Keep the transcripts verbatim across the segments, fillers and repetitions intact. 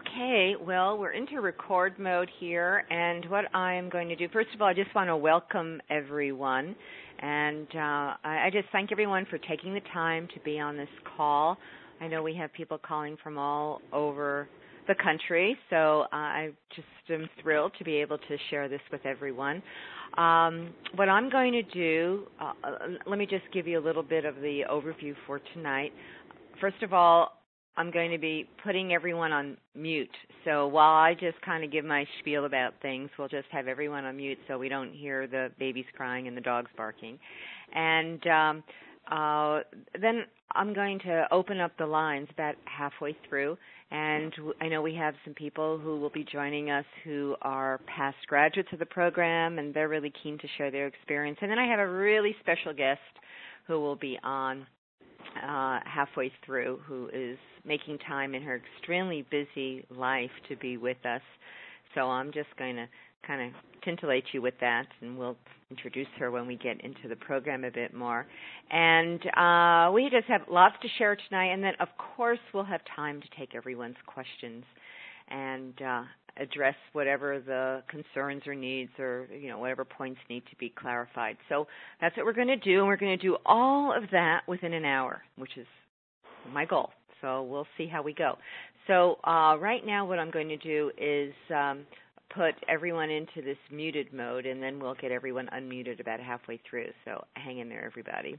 Okay, well, we're into record mode here, and what I'm going to do, first of all, I just want to welcome everyone, and uh, I, I just thank everyone for taking the time to be on this call. I know we have people calling from all over the country, so uh, I just am thrilled to be able to share this with everyone. Um, what I'm going to do, uh, let me just give you a little bit of the overview for tonight. First of all, I'm going to be putting everyone on mute. So while I just kind of give my spiel about things, we'll just have everyone on mute so we don't hear the babies crying and the dogs barking. And um, uh, then I'm going to open up the lines about halfway through. And I know we have some people who will be joining us who are past graduates of the program, and they're really keen to share their experience. And then I have a really special guest who will be on Uh, halfway through, who is making time in her extremely busy life to be with us. So I'm just going to kind of titillate you with that, and we'll introduce her when we get into the program a bit more. And uh, we just have lots to share tonight, and then, of course, we'll have time to take everyone's questions and uh, address whatever the concerns or needs or, you know, whatever points need to be clarified. So that's what we're going to do, and we're going to do all of that within an hour, which is my goal. So we'll see how we go. So uh, right now what I'm going to do is um, put everyone into this muted mode, and then we'll get everyone unmuted about halfway through. So hang in there, everybody.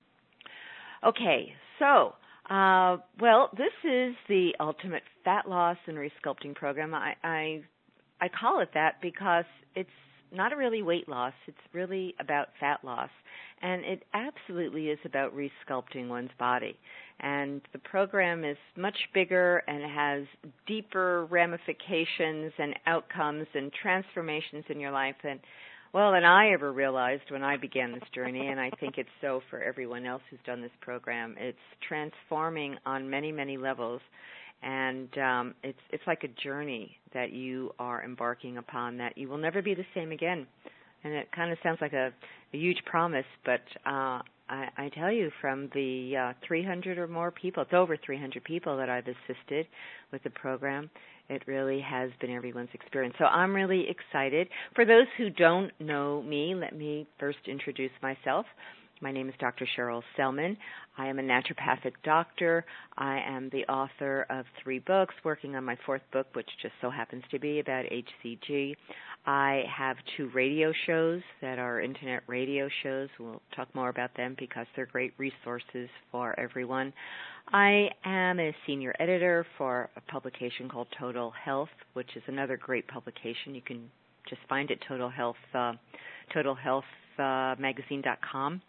Okay, so Uh, well, this is the Ultimate Fat Loss and Resculpting Program. I, I I call it that because it's not really weight loss. It's really about fat loss. And it absolutely is about resculpting one's body. And the program is much bigger and has deeper ramifications and outcomes and transformations in your life than Well, than I ever realized when I began this journey, and I think it's so for everyone else who's done this program. It's transforming on many, many levels, and um, it's it's like a journey that you are embarking upon that you will never be the same again. And it kind of sounds like a, a huge promise, but uh, I, I tell you, from the uh, three hundred or more people, it's over three hundred people that I've assisted with the program, it really has been everyone's experience. So I'm really excited. For those who don't know me, let me first introduce myself. My name is Doctor Cheryl Selman. I am a naturopathic doctor. I am the author of three books, working on my fourth book, which just so happens to be about H C G. I have two radio shows that are internet radio shows. We'll talk more about them because they're great resources for everyone. I am a senior editor for a publication called Total Health, which is another great publication. You can just find it, Total Health, uh, total health magazine dot com.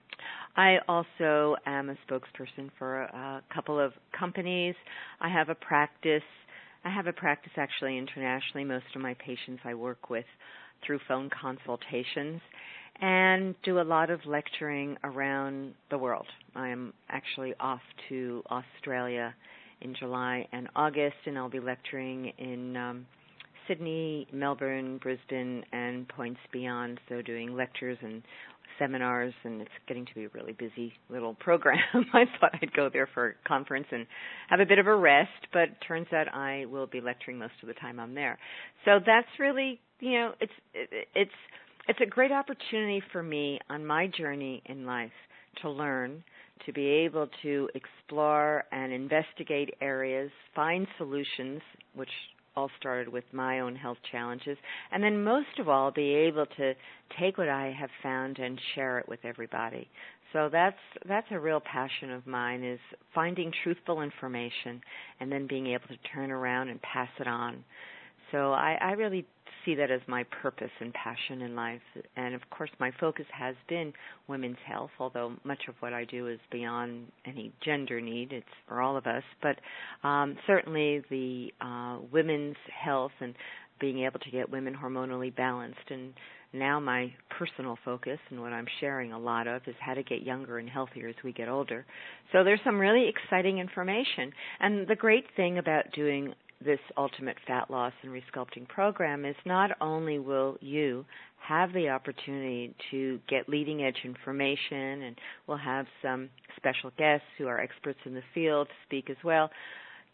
I also am a spokesperson for a couple of companies. I have a practice. I have a practice actually internationally. Most of my patients I work with through phone consultations and do a lot of lecturing around the world. I am actually off to Australia in July and August, and I'll be lecturing in um, Sydney, Melbourne, Brisbane, and points beyond, so doing lectures and seminars, and it's getting to be a really busy little program. I thought I'd go there for a conference and have a bit of a rest, but it turns out I will be lecturing most of the time I'm there. So that's really, you know, it's it's it's a great opportunity for me on my journey in life to learn, to be able to explore and investigate areas, find solutions, which all started with my own health challenges, and then most of all, be able to take what I have found and share it with everybody. So that's that's a real passion of mine, is finding truthful information and then being able to turn around and pass it on. So I, I really see that as my purpose and passion in life. And, of course, my focus has been women's health, although much of what I do is beyond any gender need. It's for all of us. But um, certainly the uh, women's health and being able to get women hormonally balanced. And now my personal focus and what I'm sharing a lot of is how to get younger and healthier as we get older. So there's some really exciting information. And the great thing about doing this Ultimate Fat Loss and Resculpting Program is not only will you have the opportunity to get leading-edge information, and we'll have some special guests who are experts in the field speak as well,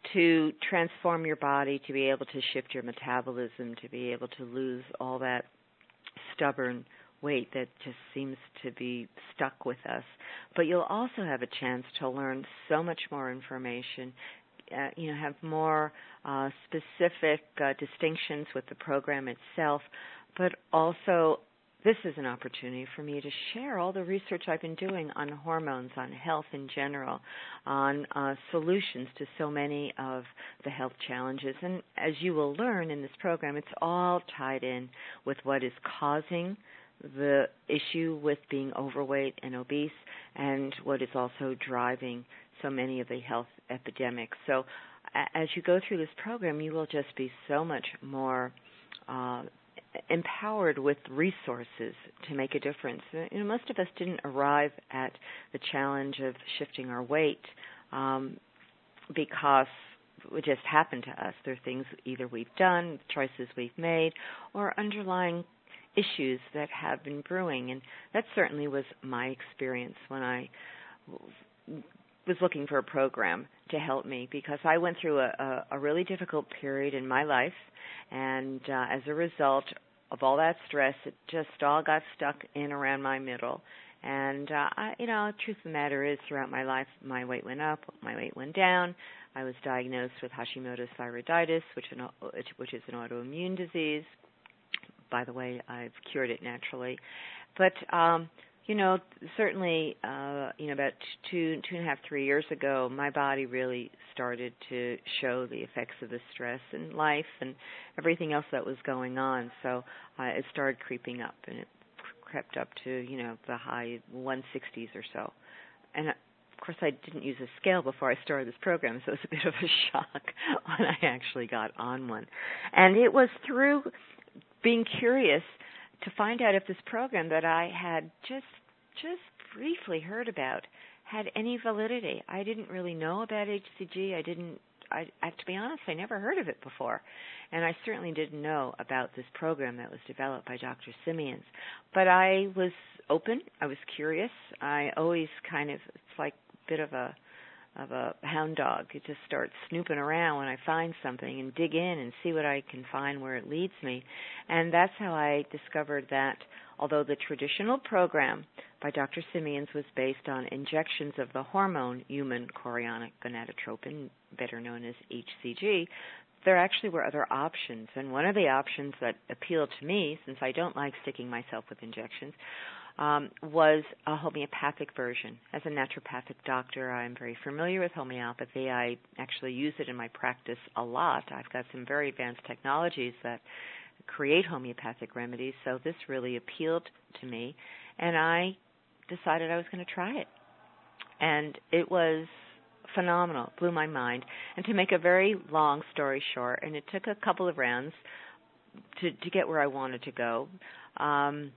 to transform your body, to be able to shift your metabolism, to be able to lose all that stubborn weight that just seems to be stuck with us. But you'll also have a chance to learn so much more information, uh, you know, have more uh, specific uh, distinctions with the program itself, but also this is an opportunity for me to share all the research I've been doing on hormones, on health in general, on uh, solutions to so many of the health challenges. And as you will learn in this program, it's all tied in with what is causing the issue with being overweight and obese and what is also driving so many of the health epidemics. So as you go through this program, you will just be so much more uh, empowered with resources to make a difference. You know, most of us didn't arrive at the challenge of shifting our weight um, because it just happened to us. There are things either we've done, choices we've made, or underlying issues that have been brewing. And that certainly was my experience when I was looking for a program to help me, because I went through a, a, a really difficult period in my life, and uh, as a result of all that stress, it just all got stuck in around my middle. And, uh, I, you know, the truth of the matter is, throughout my life, my weight went up, my weight went down. I was diagnosed with Hashimoto's thyroiditis, which, an, which is an autoimmune disease. By the way, I've cured it naturally. But, um, you know, certainly, uh, you know, about two, two and a half, three years ago, my body really started to show the effects of the stress in life and everything else that was going on. So uh, it started creeping up, and it crept up to, you know, the high one sixties or so. And, of course, I didn't use a scale before I started this program, so it was a bit of a shock when I actually got on one. And it was through being curious to find out if this program that I had just just briefly heard about had any validity. I didn't really know about H C G. I didn't, I, I, to be honest, I never heard of it before. And I certainly didn't know about this program that was developed by Doctor Simeons. But I was open. I was curious. I always kind of, it's like a bit of a of a hound dog. You just start snooping around when I find something and dig in and see what I can find where it leads me. And that's how I discovered that although the traditional program by Doctor Simeons was based on injections of the hormone human chorionic gonadotropin, better known as H C G, there actually were other options. And one of the options that appealed to me, since I don't like sticking myself with injections, Um, was a homeopathic version. As a naturopathic doctor, I'm very familiar with homeopathy. I actually use it in my practice a lot. I've got some very advanced technologies that create homeopathic remedies, so this really appealed to me, and I decided I was going to try it. And it was phenomenal. It blew my mind. And to make a very long story short, and it took a couple of rounds to, to get where I wanted to go, um,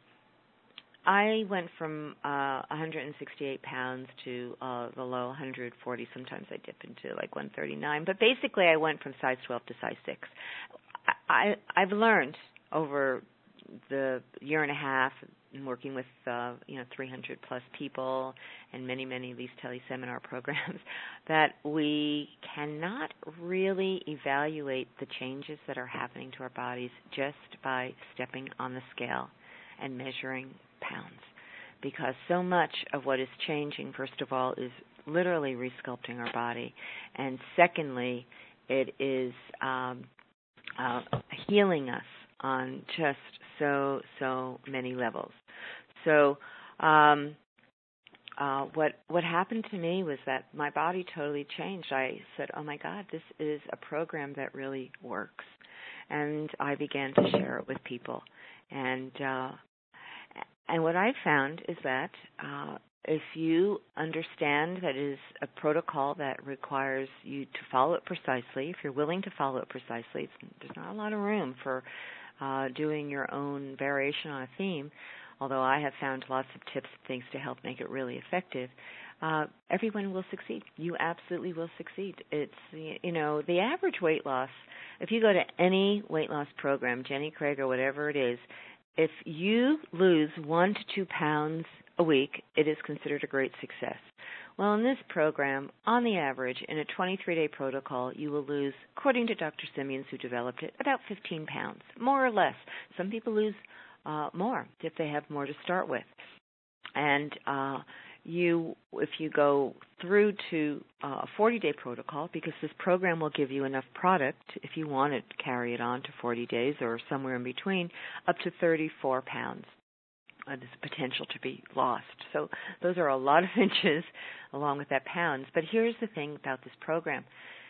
I went from uh, one hundred sixty-eight pounds to uh, the low one hundred forty. Sometimes I dip into like one thirty-nine. But basically I went from size twelve to size six. I, I've learned over the year and a half working with uh, you know three hundred plus people and many, many of these teleseminar programs that we cannot really evaluate the changes that are happening to our bodies just by stepping on the scale and measuring pounds, because so much of what is changing, first of all, is literally resculpting our body, and secondly, it is um, uh, healing us on just so, so many levels. So um, uh, what what happened to me was that my body totally changed. I said, oh my God, this is a program that really works. And I began to share it with people. And uh, And what I found is that uh, if you understand that it is a protocol that requires you to follow it precisely, if you're willing to follow it precisely, it's, there's not a lot of room for uh, doing your own variation on a theme, although I have found lots of tips and things to help make it really effective. Uh, everyone will succeed. You absolutely will succeed. It's, you know, the average weight loss, if you go to any weight loss program, Jenny Craig or whatever it is, if you lose one to two pounds a week, it is considered a great success. Well, in this program, on the average, in a twenty-three day protocol, you will lose, according to Doctor Simeons, who developed it, about fifteen pounds, more or less. Some people lose uh, more if they have more to start with. And uh, you, if you go through to uh, a forty day protocol, because this program will give you enough product, if you want to carry it on to forty days or somewhere in between, up to thirty-four pounds. Uh, there's potential to be lost. So those are a lot of inches along with that pounds. But here's the thing about this program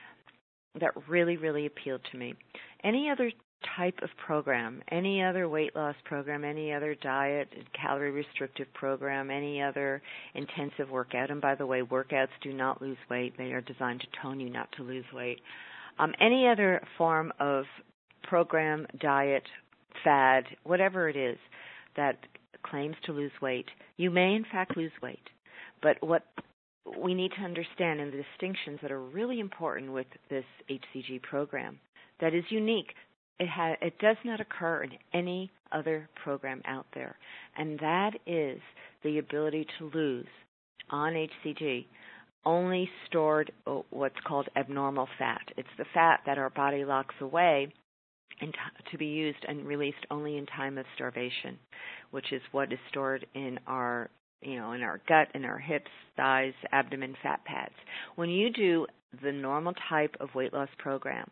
that really, really appealed to me. Any other type of program, any other weight loss program, any other diet, calorie restrictive program, any other intensive workout, and by the way, workouts do not lose weight. They are designed to tone you, not to lose weight. Um, any other form of program, diet, fad, whatever it is that claims to lose weight, you may in fact lose weight. But what we need to understand, and the distinctions that are really important with this H C G program that is unique, it, ha- it does not occur in any other program out there, and that is the ability to lose on H C G only stored oh, what's called abnormal fat. It's the fat that our body locks away and t- to be used and released only in time of starvation, which is what is stored in our, you know, in our gut, in our hips, thighs, abdomen, fat pads. When you do the normal type of weight loss program,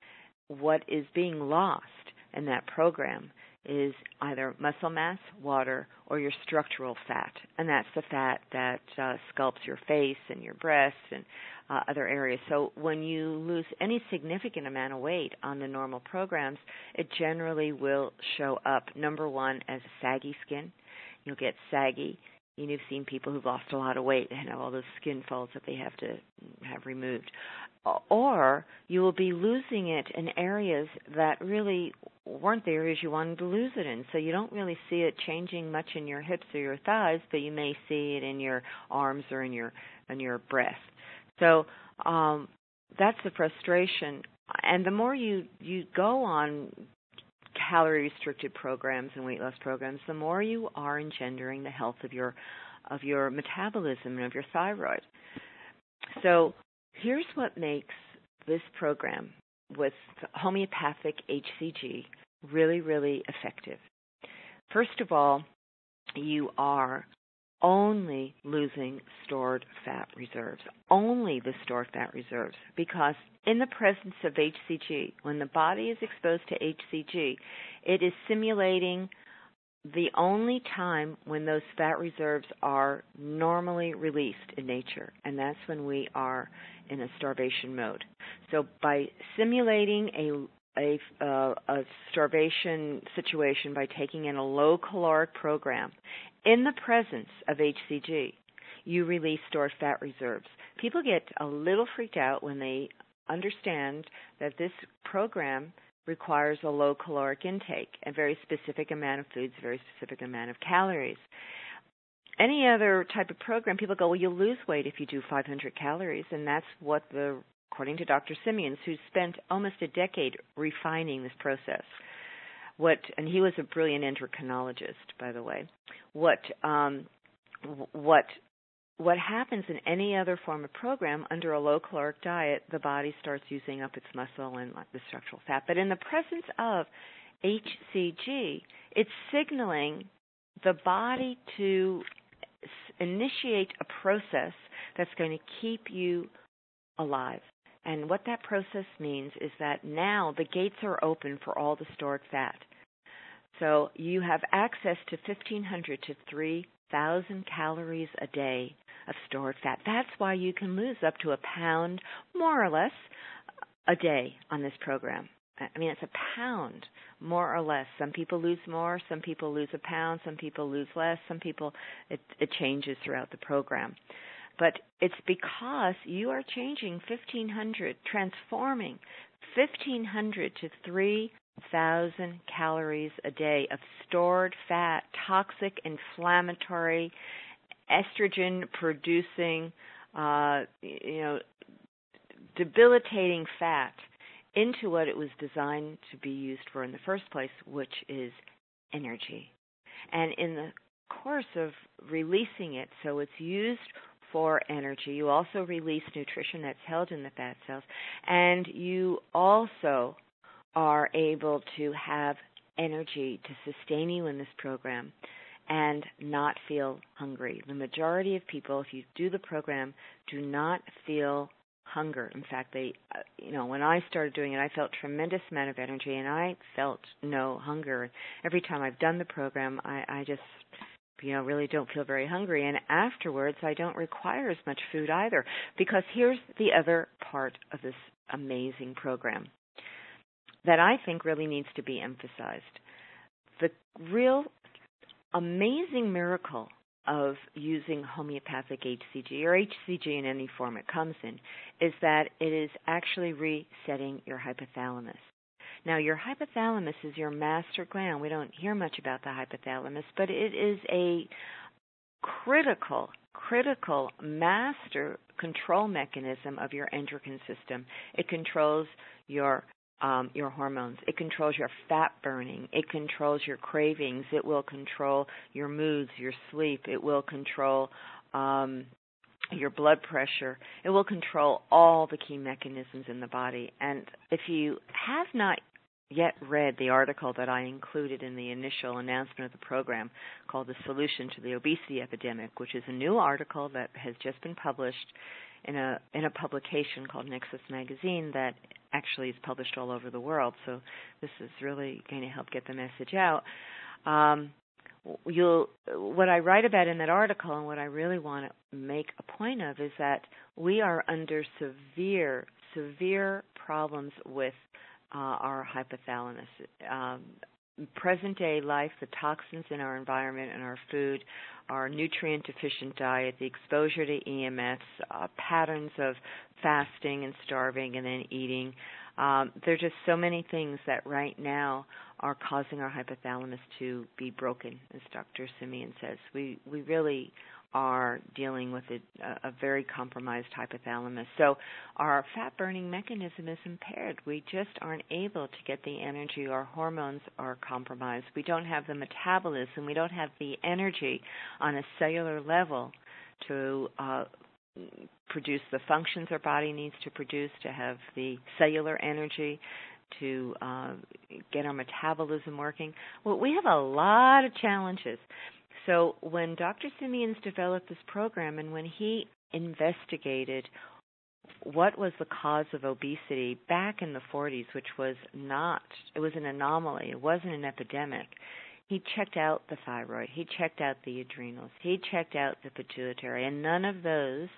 what is being lost in that program is either muscle mass, water, or your structural fat, and that's the fat that uh, sculpts your face and your breasts and uh, other areas. So when you lose any significant amount of weight on the normal programs, it generally will show up, number one, as saggy skin. You'll get saggy. You've seen people who've lost a lot of weight and have all those skin folds that they have to have removed. Or you will be losing it in areas that really weren't the areas you wanted to lose it in. So you don't really see it changing much in your hips or your thighs, but you may see it in your arms or in your in your breast. So um, that's the frustration. And the more you, you go on calorie-restricted programs and weight loss programs, the more you are engendering the health of your of your metabolism and of your thyroid. So here's what makes this program with homeopathic H C G really, really effective. First of all, you are only losing stored fat reserves, only the stored fat reserves, because in the presence of H C G, when the body is exposed to H C G, it is simulating the only time when those fat reserves are normally released in nature, and that's when we are in a starvation mode. So by simulating a a, uh, a starvation situation by taking in a low-caloric program in the presence of H C G, you release stored fat reserves. People get a little freaked out when they understand that this program requires a low-caloric intake, a very specific amount of foods, a very specific amount of calories. Any other type of program, people go, well, you'll lose weight if you do five hundred calories, and that's what the, according to Doctor Simeons, who spent almost a decade refining this process. What, and he was a brilliant endocrinologist, by the way. What, um, what, what happens in any other form of program under a low-caloric diet, the body starts using up its muscle and the structural fat. But in the presence of H C G, it's signaling the body to initiate a process that's going to keep you alive. And what that process means is that now the gates are open for all the stored fat. So you have access to fifteen hundred to three thousand calories a day of stored fat. That's why you can lose up to a pound, more or less, a day on this program. I mean, it's a pound, more or less. Some people lose more, some people lose a pound, some people lose less, some people, it, it changes throughout the program. But it's because you are changing fifteen hundred, transforming fifteen hundred to three thousand calories a day of stored fat, toxic, inflammatory, estrogen-producing, uh, you know, debilitating fat into what it was designed to be used for in the first place, which is energy. And in the course of releasing it, so it's used for energy. You also release nutrition that's held in the fat cells. And you also are able to have energy to sustain you in this program and not feel hungry. The majority of people, if you do the program, do not feel hunger. In fact, they, uh, you know, when I started doing it, I felt tremendous amount of energy, and I felt no hunger. Every time I've done the program, I, I just, you know, really don't feel very hungry. And afterwards, I don't require as much food either, because here's the other part of this amazing program that I think really needs to be emphasized. The real amazing miracle of using homeopathic H C G, or H C G in any form it comes in, is that it is actually resetting your hypothalamus. Now, your hypothalamus is your master gland. We don't hear much about the hypothalamus, but it is a critical, critical master control mechanism of your endocrine system. It controls your Um, your hormones. It controls your fat burning. It controls your cravings. It will control your moods, your sleep. It will control um, your blood pressure. It will control all the key mechanisms in the body. And if you have not yet read the article that I included in the initial announcement of the program called The Solution to the Obesity Epidemic, which is a new article that has just been published in a in a publication called Nexus Magazine that actually is published all over the world. So this is really going to help get the message out. Um, you'll what I write about in that article, and what I really want to make a point of, is that we are under severe, severe problems with uh, our hypothalamus. Um, present-day life, the toxins in our environment and our food, our nutrient-deficient diet, the exposure to E M Fs, uh, patterns of fasting and starving and then eating. Um, there are just so many things that right now are causing our hypothalamus to be broken, as Doctor Simeon says. We we really are dealing with a, a very compromised hypothalamus. So our fat-burning mechanism is impaired. We just aren't able to get the energy. Our hormones are compromised. We don't have the metabolism. We don't have the energy on a cellular level to uh, produce the functions our body needs to produce, to have the cellular energy, to uh, get our metabolism working. Well, we have a lot of challenges. So when Doctor Simeons developed this program, and when he investigated what was the cause of obesity back in the forties, which was not, it was an anomaly, it wasn't an epidemic, he checked out the thyroid, he checked out the adrenals, he checked out the pituitary, and none of those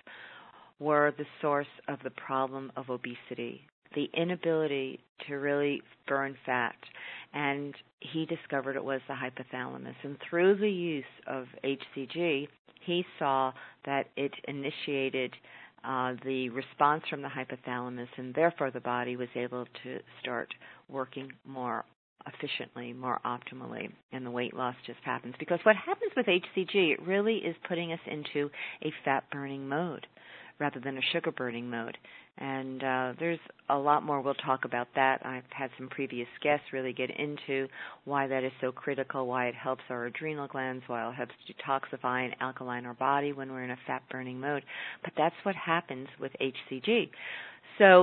were the source of the problem of obesity, the inability to really burn fat. And he discovered it was the hypothalamus. And through the use of H C G, he saw that it initiated uh, the response from the hypothalamus, and therefore the body was able to start working more efficiently, more optimally, and the weight loss just happens. Because what happens with H C G, it really is putting us into a fat-burning mode rather than a sugar-burning mode. And uh, there's a lot more we'll talk about that. I've had some previous guests really get into why that is so critical, why it helps our adrenal glands, why it helps detoxify and alkaline our body when we're in a fat-burning mode. But that's what happens with H C G. So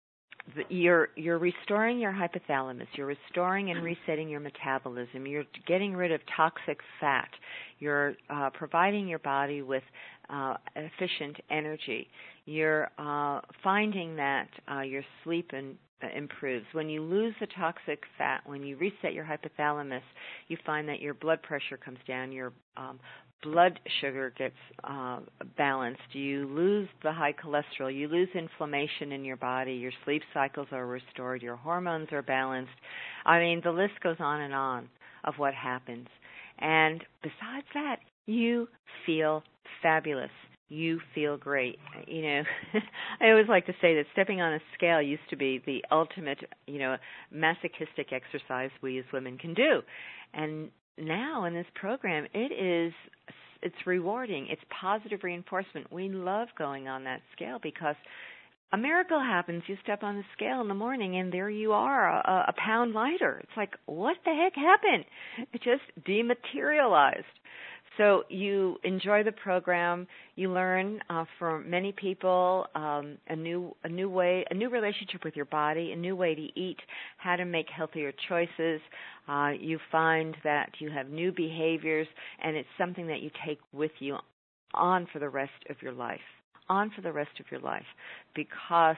You're you're restoring your hypothalamus. You're restoring and resetting your metabolism. You're getting rid of toxic fat. You're uh, providing your body with uh, efficient energy. You're uh, finding that uh, your sleep in, uh, improves. When you lose the toxic fat, when you reset your hypothalamus, you find that your blood pressure comes down, your um, blood sugar gets uh, balanced, you lose the high cholesterol, you lose inflammation in your body, your sleep cycles are restored, your hormones are balanced. I mean, the list goes on and on of what happens. And besides that, you feel fabulous. You feel great. You know, I always like to say that stepping on a scale used to be the ultimate, you know, masochistic exercise we as women can do. And now in this program, it is, it's rewarding. It's positive reinforcement. We love going on that scale because a miracle happens. You step on the scale in the morning and there you are, a, a pound lighter. It's like, what the heck happened? It just dematerialized. So you enjoy the program. You learn uh, from many people um, a new a new way, a new relationship with your body, a new way to eat, how to make healthier choices. Uh, you find that you have new behaviors, and it's something that you take with you on for the rest of your life, on for the rest of your life, because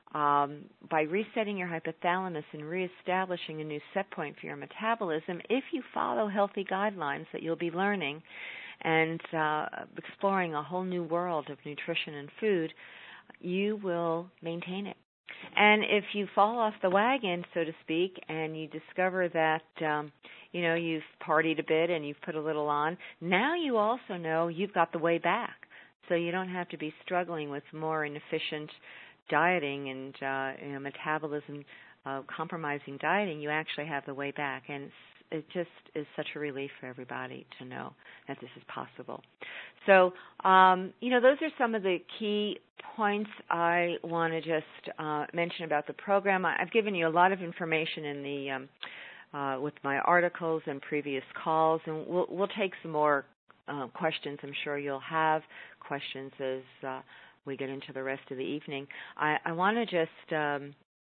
um, by resetting your hypothalamus and reestablishing a new set point for your metabolism, if you follow healthy guidelines that you'll be learning and uh, exploring a whole new world of nutrition and food, you will maintain it. And if you fall off the wagon, so to speak, and you discover that, um, you know, you've partied a bit and you've put a little on, now you also know you've got the way back. So you don't have to be struggling with more inefficient dieting and, uh, you know, metabolism uh, compromising dieting. You actually have the way back. And it's, it just is such a relief for everybody to know that this is possible. So, um, you know, those are some of the key points I want to just uh, mention about the program. I've given you a lot of information in the um, uh, with my articles and previous calls, and we'll, we'll take some more uh, questions. I'm sure you'll have questions as uh, we get into the rest of the evening. I, I want to just um,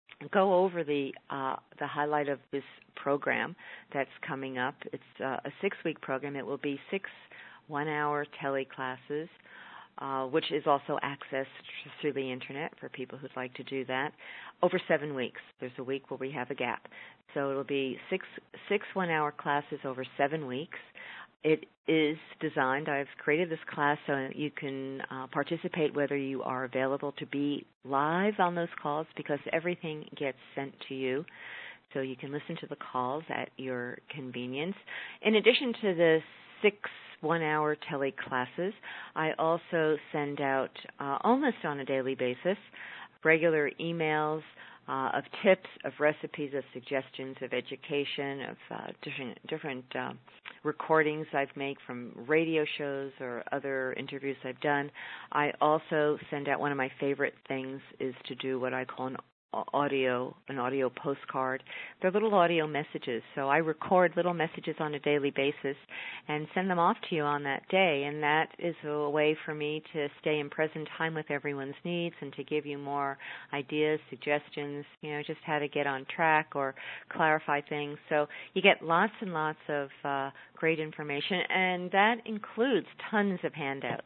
go over the uh, the highlight of this program that's coming up. It's uh, a six-week program. It will be six one-hour teleclasses, uh, which is also accessed through the Internet for people who'd like to do that, over seven weeks. There's a week where we have a gap. So it'll be six six one-hour classes over seven weeks. It is designed, I've created this class so you can uh, participate whether you are available to be live on those calls, because everything gets sent to you. So you can listen to the calls at your convenience. In addition to the six one-hour teleclasses, I also send out, uh, almost on a daily basis, regular emails uh, of tips, of recipes, of suggestions, of education, of uh, different, different uh, recordings I've made from radio shows or other interviews I've done. I also send out, one of my favorite things is to do what I call an audio, an audio postcard. They're little audio messages. So I record little messages on a daily basis and send them off to you on that day. And that is a way for me to stay in present time with everyone's needs and to give you more ideas, suggestions, you know, just how to get on track or clarify things. So you get lots and lots of uh, great information, and that includes tons of handouts,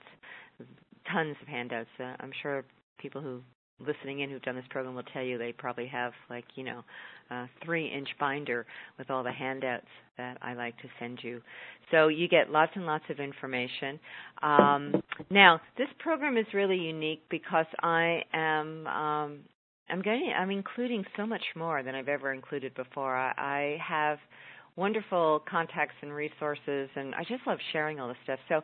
tons of handouts. Uh, I'm sure people who listening in who've done this program will tell you they probably have, like, you know, a three-inch binder with all the handouts that I like to send you. So you get lots and lots of information. Um, now, this program is really unique because I am um, I'm going I'm including so much more than I've ever included before. I, I have wonderful contacts and resources, and I just love sharing all this stuff. So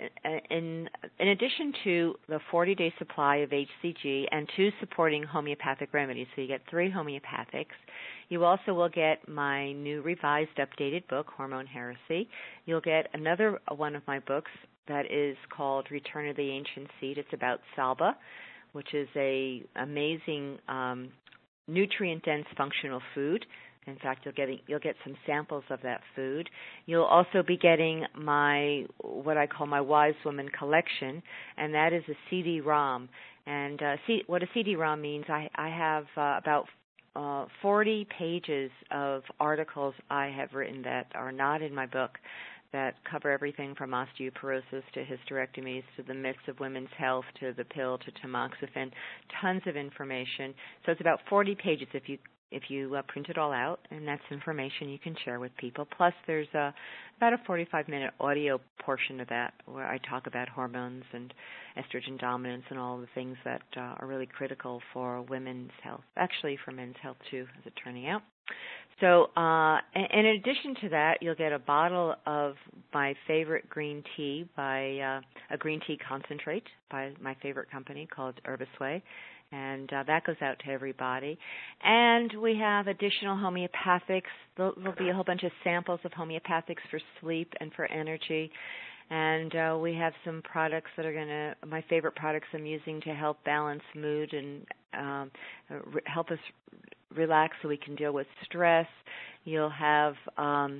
in in addition to the forty-day supply of H C G and two supporting homeopathic remedies, so you get three homeopathics, you also will get my new revised, updated book, Hormone Heresy. You'll get another one of my books that is called Return of the Ancient Seed. It's about Salba, which is a amazing um, nutrient-dense functional food. In fact, you'll get you'll get some samples of that food. You'll also be getting my what I call my Wise Woman collection, and that is a C D ROM. And uh, C, what a C D ROM means, I, I have uh, about uh, forty pages of articles I have written that are not in my book, that cover everything from osteoporosis to hysterectomies to the myths of women's health to the pill to tamoxifen, tons of information. So it's about forty pages if you if you uh, print it all out, and that's information you can share with people. Plus, there's a, about a forty-five minute audio portion of that where I talk about hormones and estrogen dominance and all the things that uh, are really critical for women's health, actually for men's health too, as it's turning out. So uh, in addition to that, you'll get a bottle of my favorite green tea, by uh, a green tea concentrate by my favorite company called Herbisway. And uh, that goes out to everybody. And we have additional homeopathics. There'll, there'll be a whole bunch of samples of homeopathics for sleep and for energy. And uh, we have some products that are going to, my favorite products I'm using to help balance mood and um, re- help us relax so we can deal with stress. You'll have um,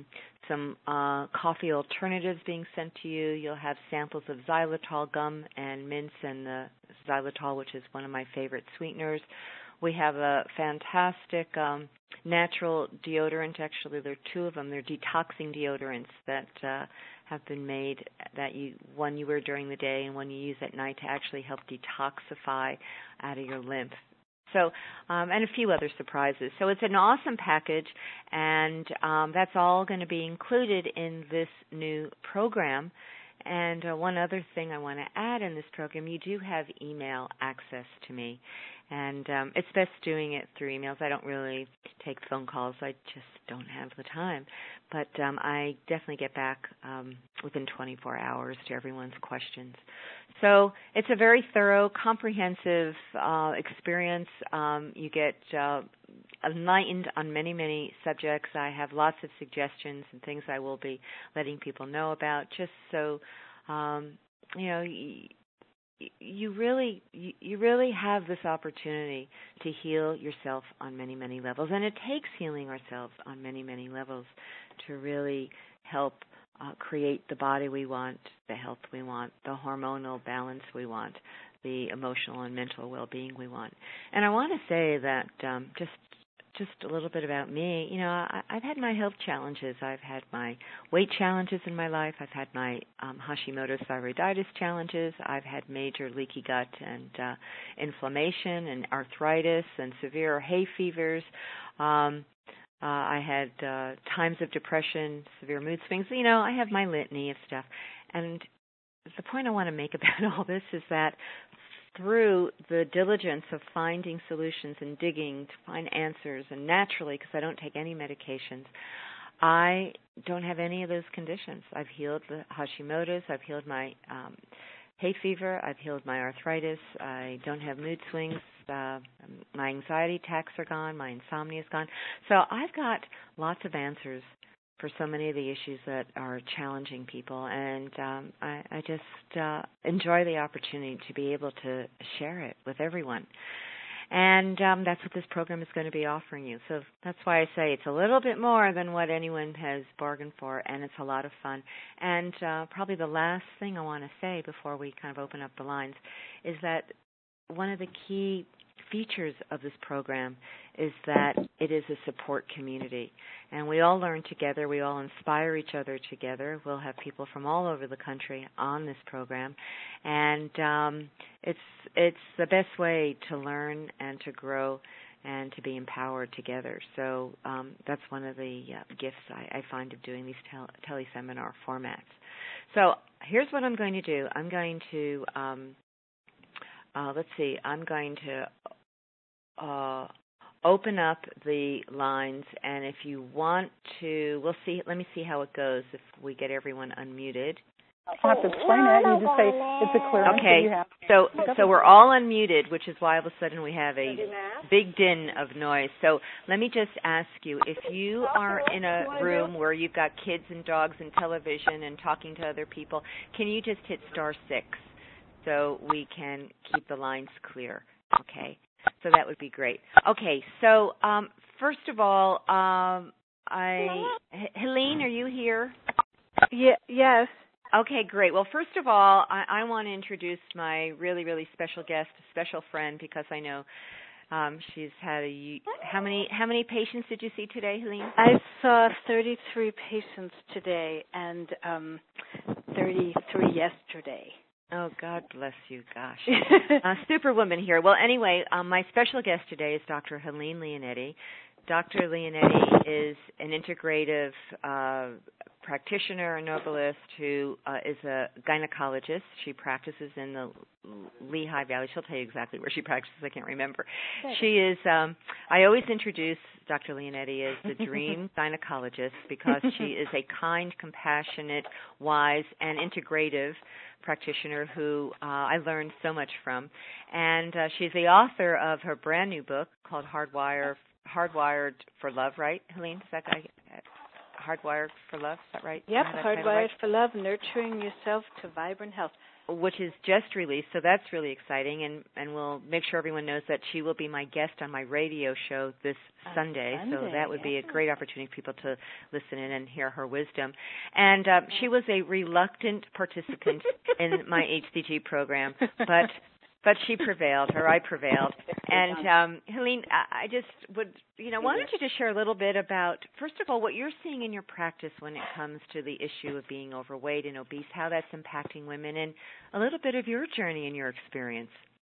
some uh, coffee alternatives being sent to you. You'll have samples of xylitol gum and mints and the xylitol, which is one of my favorite sweeteners. We have a fantastic um, natural deodorant. Actually, there are two of them. They're detoxing deodorants that uh, have been made, that you one you wear during the day and one you use at night to actually help detoxify out of your lymph. So, um, and a few other surprises. So it's an awesome package, and um, that's all going to be included in this new program. And uh, one other thing I want to add in this program, you do have email access to me. And um, it's best doing it through emails. I don't really take phone calls. I just don't have the time. But um, I definitely get back um, within twenty-four hours to everyone's questions. So it's a very thorough, comprehensive uh, experience. Um, you get uh, enlightened on many, many subjects. I have lots of suggestions and things I will be letting people know about, just so, um, you know, y- you really you really have this opportunity to heal yourself on many, many levels. And it takes healing ourselves on many, many levels to really help uh, create the body we want, the health we want, the hormonal balance we want, the emotional and mental well-being we want. And I want to say that um, just just a little bit about me. You know, I, I've had my health challenges. I've had my weight challenges in my life. I've had my um, Hashimoto's thyroiditis challenges. I've had major leaky gut and uh, inflammation and arthritis and severe hay fevers. Um, uh, I had uh, times of depression, severe mood swings. You know, I have my litany of stuff. And the point I want to make about all this is that through the diligence of finding solutions and digging to find answers, and naturally, because I don't take any medications, I don't have any of those conditions. I've healed the Hashimoto's, I've healed my um, hay fever, I've healed my arthritis, I don't have mood swings, uh, my anxiety attacks are gone, my insomnia is gone. So I've got lots of answers for so many of the issues that are challenging people, and um, I, I just uh, enjoy the opportunity to be able to share it with everyone. And um, that's what this program is going to be offering you. So that's why I say it's a little bit more than what anyone has bargained for, and it's a lot of fun. And uh, probably the last thing I want to say before we kind of open up the lines is that one of the key features of this program is that it is a support community, and we all learn together, we all inspire each other together. We'll have people from all over the country on this program, and um, it's it's the best way to learn and to grow and to be empowered together. So um, that's one of the uh, gifts I, I find of doing these tel- teleseminar formats. So here's what I'm going to do. I'm going to um, uh, let's see. I'm going to Uh, open up the lines, and if you want to, we'll see. Let me see how it goes if we get everyone unmuted. I'll have to explain it. You just say it's a clearance. Okay, you have. so so we're all unmuted, which is why all of a sudden we have a big din of noise. So let me just ask you, if you are in a room where you've got kids and dogs and television and talking to other people, can you just hit star six so we can keep the lines clear? Okay. So that would be great. Okay, so um, first of all, um, I H- Helene, are you here? Yeah, yes. Okay, great. Well, first of all, I, I want to introduce my really, really special guest, a special friend, because I know um, she's had a. How many how many patients did you see today, Helene? I saw thirty-three patients today and um, thirty-three yesterday. Oh, God bless you. Gosh. uh, superwoman here. Well, anyway, um, my special guest today is Doctor Helene Leonetti. Doctor Leonetti is an integrative uh, practitioner, a Nobelist, who uh, is a gynecologist. She practices in the Lehigh Valley. She'll tell you exactly where she practices. I can't remember. She is, um, I always introduce Doctor Leonetti as the dream gynecologist because she is a kind, compassionate, wise, and integrative practitioner who uh, I learned so much from. And uh, she's the author of her brand new book called Hardwire, Hardwired for Love, right, Helene? Is that guy? Hardwired for Love, is that right? Yep, Hardwired right? for Love, Nurturing Yourself to Vibrant Health. Which is just released, so that's really exciting, and, and we'll make sure everyone knows that she will be my guest on my radio show this Sunday, Sunday, so that would be a excellent. great opportunity for people to listen in and hear her wisdom. And uh, she was a reluctant participant in my H C G program, but but she prevailed, or I prevailed. And um, Helene, I, I just would, you know, why don't you just share a little bit about, first of all, what you're seeing in your practice when it comes to the issue of being overweight and obese, how that's impacting women, and a little bit of your journey and your experience.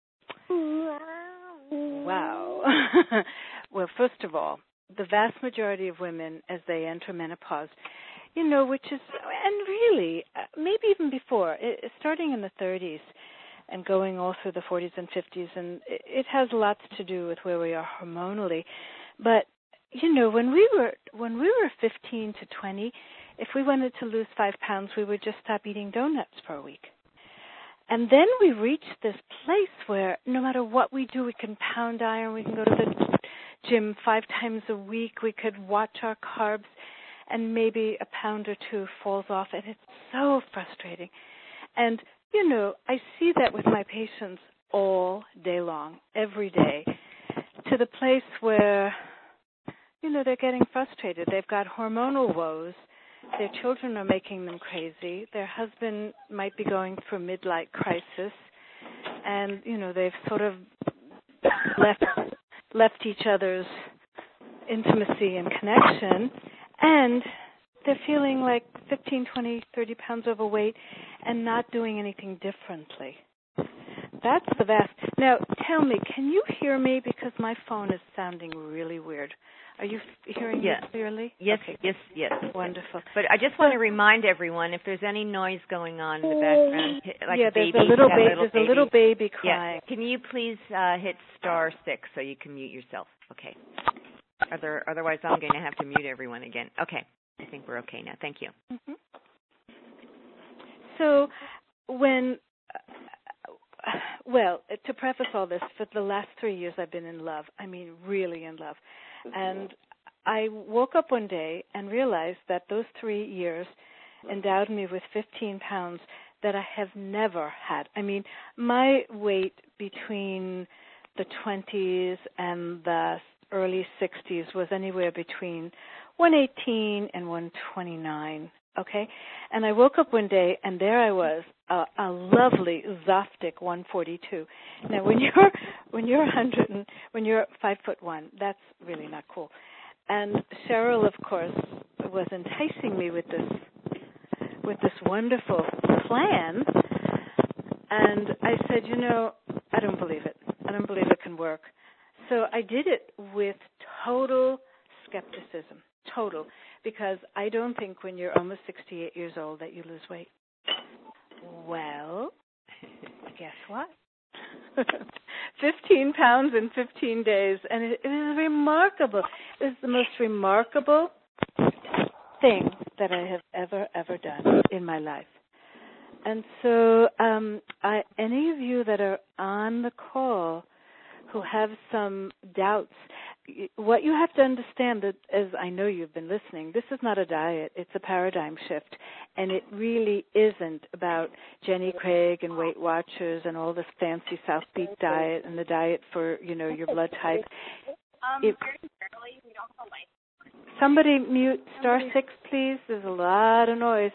Wow. Well, first of all, the vast majority of women, as they enter menopause, you know, which is, and really, maybe even before, it, starting in the thirties, and going all through the forties and fifties, and it has lots to do with where we are hormonally. But, you know, when we were when we were fifteen to twenty, if we wanted to lose five pounds, we would just stop eating donuts for a week. And then we reached this place where no matter what we do, we can pound iron, we can go to the gym five times a week, we could watch our carbs, and maybe a pound or two falls off, and it's so frustrating. And you know, I see that with my patients all day long, every day, to the place where, you know, they're getting frustrated. They've got hormonal woes. Their children are making them crazy. Their husband might be going through midlife crisis. And, you know, they've sort of left left each other's intimacy and connection. And they're feeling like fifteen, twenty, thirty pounds overweight and not doing anything differently. That's the vast. Now, tell me, can you hear me? Because my phone is sounding really weird. Are you hearing yeah. me clearly? Yes, okay. yes, yes. Wonderful. But I just want to remind everyone, if there's any noise going on in the background, like yeah, a baby, there's a little, ba- little there's baby. a little baby crying. Yeah. Can you please uh, hit star six so you can mute yourself? Okay. Other, otherwise, I'm going to have to mute everyone again. Okay. I think we're okay now. Thank you. Mm-hmm. So when, uh, well, to preface all this, for the last three years I've been in love. I mean, really in love. And I woke up one day and realized that those three years endowed me with fifteen pounds that I have never had. I mean, my weight between the twenties and the early sixties was anywhere between one eighteen and one twenty-nine, okay? And I woke up one day, and there I was, a, a lovely Zoftic one forty-two. Now, when you're when you're one hundred and when you're five foot one, that's really not cool. And Cheryl, of course, was enticing me with this with this wonderful plan. And I said, you know, I don't believe it. I don't believe it can work. So I did it with total skepticism. Total, because I don't think when you're almost sixty-eight years old that you lose weight. Well, guess what? fifteen pounds in fifteen days, and it, it was remarkable. It was the most remarkable thing that I have ever, ever done in my life. And so um, I, any of you that are on the call who have some doubts, what you have to understand, that as I know you've been listening, this is not a diet, it's a paradigm shift. And it really isn't about Jenny Craig and Weight Watchers and all this fancy South Beach diet and the diet for, you know, your blood type. Um, it, we don't have a light. Somebody mute star six, please. There's a lot of noise.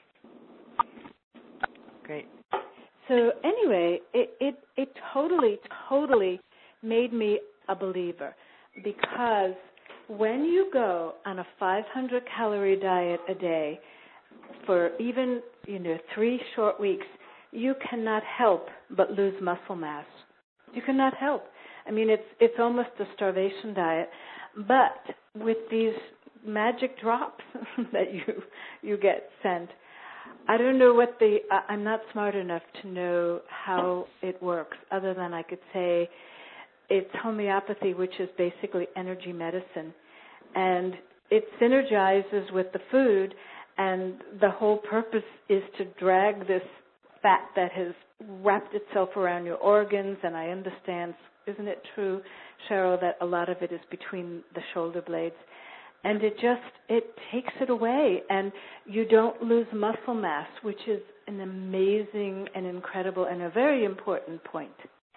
Great. So anyway, it, it, it totally, totally made me a believer. Because when you go on a five hundred calorie diet a day for even, you know, three short weeks, you cannot help but lose muscle mass. You cannot help. I mean, it's it's almost a starvation diet. But with these magic drops that you you get sent, I don't know what the, I'm not smart enough to know how it works, other than I could say, it's homeopathy, which is basically energy medicine. And it synergizes with the food, and the whole purpose is to drag this fat that has wrapped itself around your organs. And I understand, isn't it true, Cheryl, that a lot of it is between the shoulder blades? and it just, it takes it away, and you don't lose muscle mass, which is an amazing and incredible and a very important point.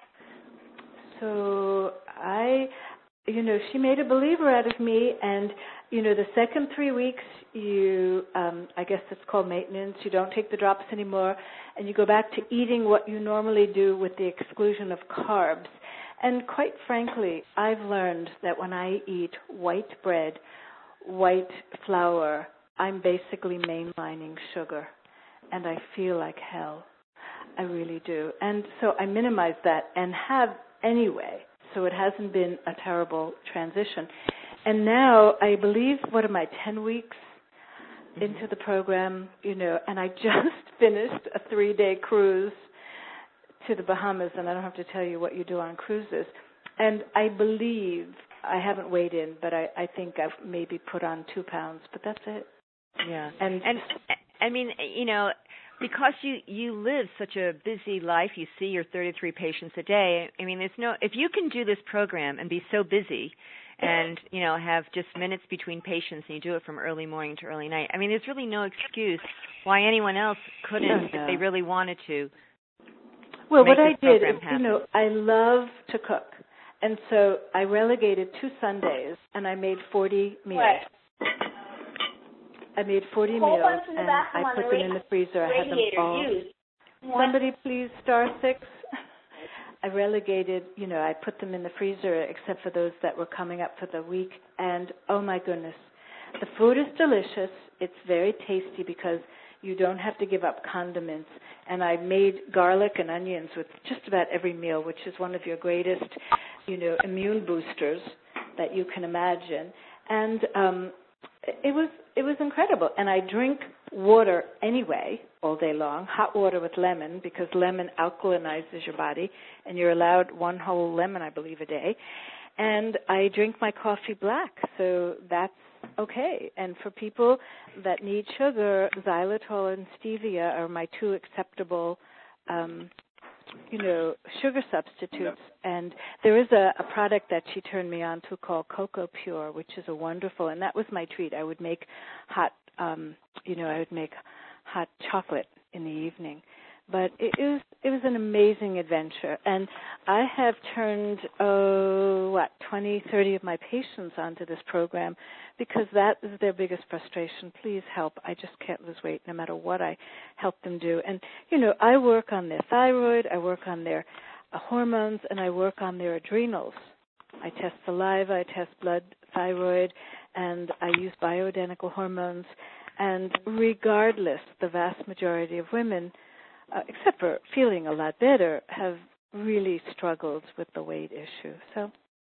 So I, you know, she made a believer out of me, and, you know, the second three weeks, you, um, I guess it's called maintenance, you don't take the drops anymore, and you go back to eating what you normally do with the exclusion of carbs. And quite frankly, I've learned that when I eat white bread, white flour, I'm basically mainlining sugar, and I feel like hell. I really do. And so I minimize that and have anyway, so it hasn't been a terrible transition. And now I believe, what am I, ten weeks into the program, you know, and I just finished a three-day cruise to the Bahamas, and I don't have to tell you what you do on cruises. And I believe, I haven't weighed in, but I, I think I've maybe put on two pounds, but that's it. Yeah. And, and I mean, you know, because you, you live such a busy life, you see your thirty-three patients a day, I mean, there's no, if you can do this program and be so busy and, you know, have just minutes between patients and you do it from early morning to early night, I mean, there's really no excuse why anyone else couldn't, yeah. if they really wanted to. Well, what I did is, you know, I love to cook. And so I relegated two Sundays, and I made forty meals. What? I made forty meals, and I put them in the freezer. I had them all. Somebody please, star six. I relegated, you know, I put them in the freezer except for those that were coming up for the week. And, oh, my goodness, the food is delicious. It's very tasty because you don't have to give up condiments. And I made garlic and onions with just about every meal, which is one of your greatest, you know, immune boosters that you can imagine. And um, it was it was incredible. And I drink water anyway all day long, hot water with lemon, because lemon alkalinizes your body, and you're allowed one whole lemon, I believe, a day. And I drink my coffee black, so that's okay. And for people that need sugar, xylitol and stevia are my two acceptable, um, you know, sugar substitutes. And there is a, a product that she turned me on to called Cocoa Pure, which is a wonderful, and that was my treat. I would make hot, um, you know, I would make hot chocolate in the evening. But it was it was an amazing adventure, and I have turned oh what twenty, thirty of my patients onto this program because that is their biggest frustration. Please help! I just can't lose weight, no matter what I help them do. And you know, I work on their thyroid, I work on their uh, hormones, and I work on their adrenals. I test saliva, I test blood, thyroid, and I use bioidentical hormones. And regardless, the vast majority of women, Uh, except for feeling a lot better, have really struggled with the weight issue. So,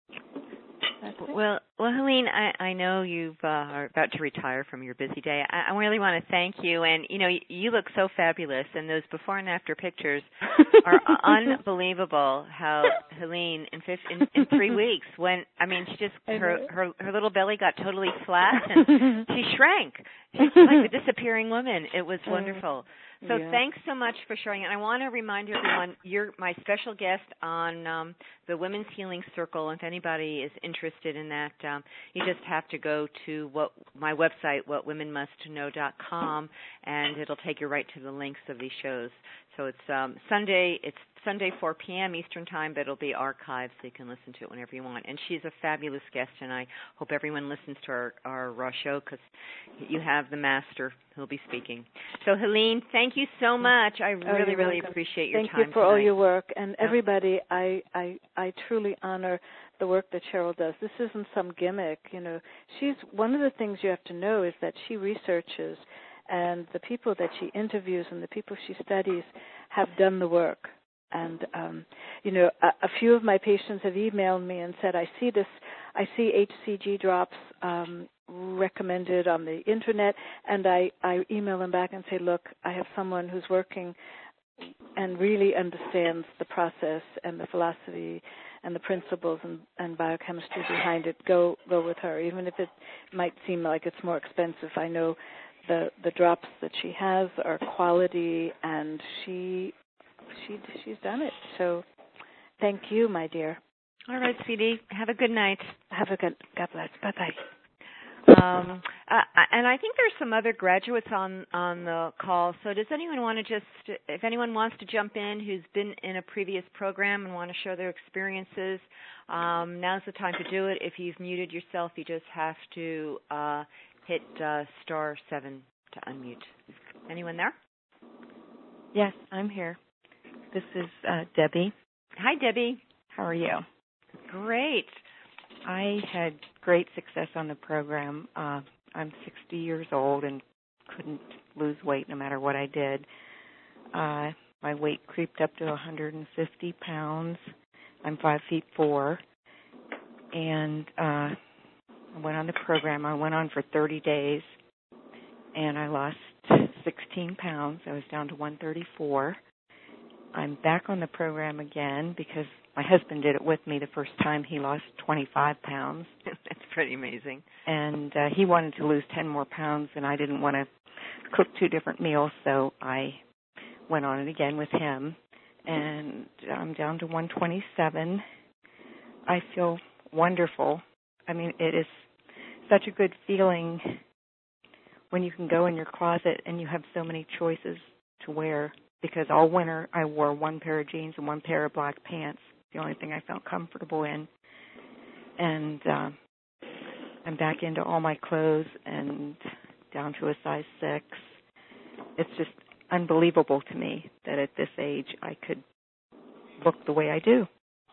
that's it. Well, well, Helene, I, I know you uh, are about to retire from your busy day. I, I really want to thank you, and you know, you, you look so fabulous, and those before and after pictures are unbelievable. How Helene, in, fifth, in in three weeks, when I mean, she just her her her little belly got totally flat, and she shrank. She's like a disappearing woman. It was wonderful. So yeah. Thanks so much for sharing it. I want to remind everyone, you're my special guest on um, the Women's Healing Circle. If anybody is interested in that, um, you just have to go to what my website, what women must know dot com, and it'll take you right to the links of these shows. So it's um, Sunday, it's Sunday four p.m. Eastern Time, but it'll be archived so you can listen to it whenever you want. And she's a fabulous guest, and I hope everyone listens to our, our uh, show because you have the master who'll be speaking. So, Helene, thank you so much. I really, oh, really appreciate your thank time Thank you for tonight. all your work. And everybody, I, I, I truly honor the work that Cheryl does. This isn't some gimmick. You know, she's one of the things you have to know is that she researches, and the people that she interviews and the people she studies have done the work. And, um, you know, a, a few of my patients have emailed me and said, I see this, I see H C G drops um, recommended on the Internet, and I, I email them back and say, look, I have someone who's working and really understands the process and the philosophy and the principles and, and biochemistry behind it. Go, go with her. Even if it might seem like it's more expensive, I know the, the drops that she has are quality, and she... She she's done it. So, thank you, my dear. All right, sweetie. Have a good night. Have a good. God bless. Bye bye. Um, uh, and I think there's some other graduates on, on the call. So does anyone want to just, if anyone wants to jump in who's been in a previous program and want to share their experiences, um, now's the time to do it. If you've muted yourself, you just have to uh, hit uh, star seven to unmute. Anyone there? Yes, I'm here. This is uh, Debbie. Hi, Debbie. How are you? Great. I had great success on the program. Uh, I'm sixty years old and couldn't lose weight no matter what I did. Uh, my weight creeped up to one hundred fifty pounds. I'm five feet four. And uh, I went on the program. I went on for thirty days, and I lost sixteen pounds. I was down to one thirty-four. I'm back on the program again because my husband did it with me the first time. He lost twenty-five pounds. That's pretty amazing. And uh, he wanted to lose ten more pounds, and I didn't want to cook two different meals, so I went on it again with him. And I'm down to one twenty-seven. I feel wonderful. I mean, it is such a good feeling when you can go in your closet and you have so many choices to wear, because all winter I wore one pair of jeans and one pair of black pants, the only thing I felt comfortable in. And uh, I'm back into all my clothes and down to a size six. It's just unbelievable to me that at this age I could look the way I do.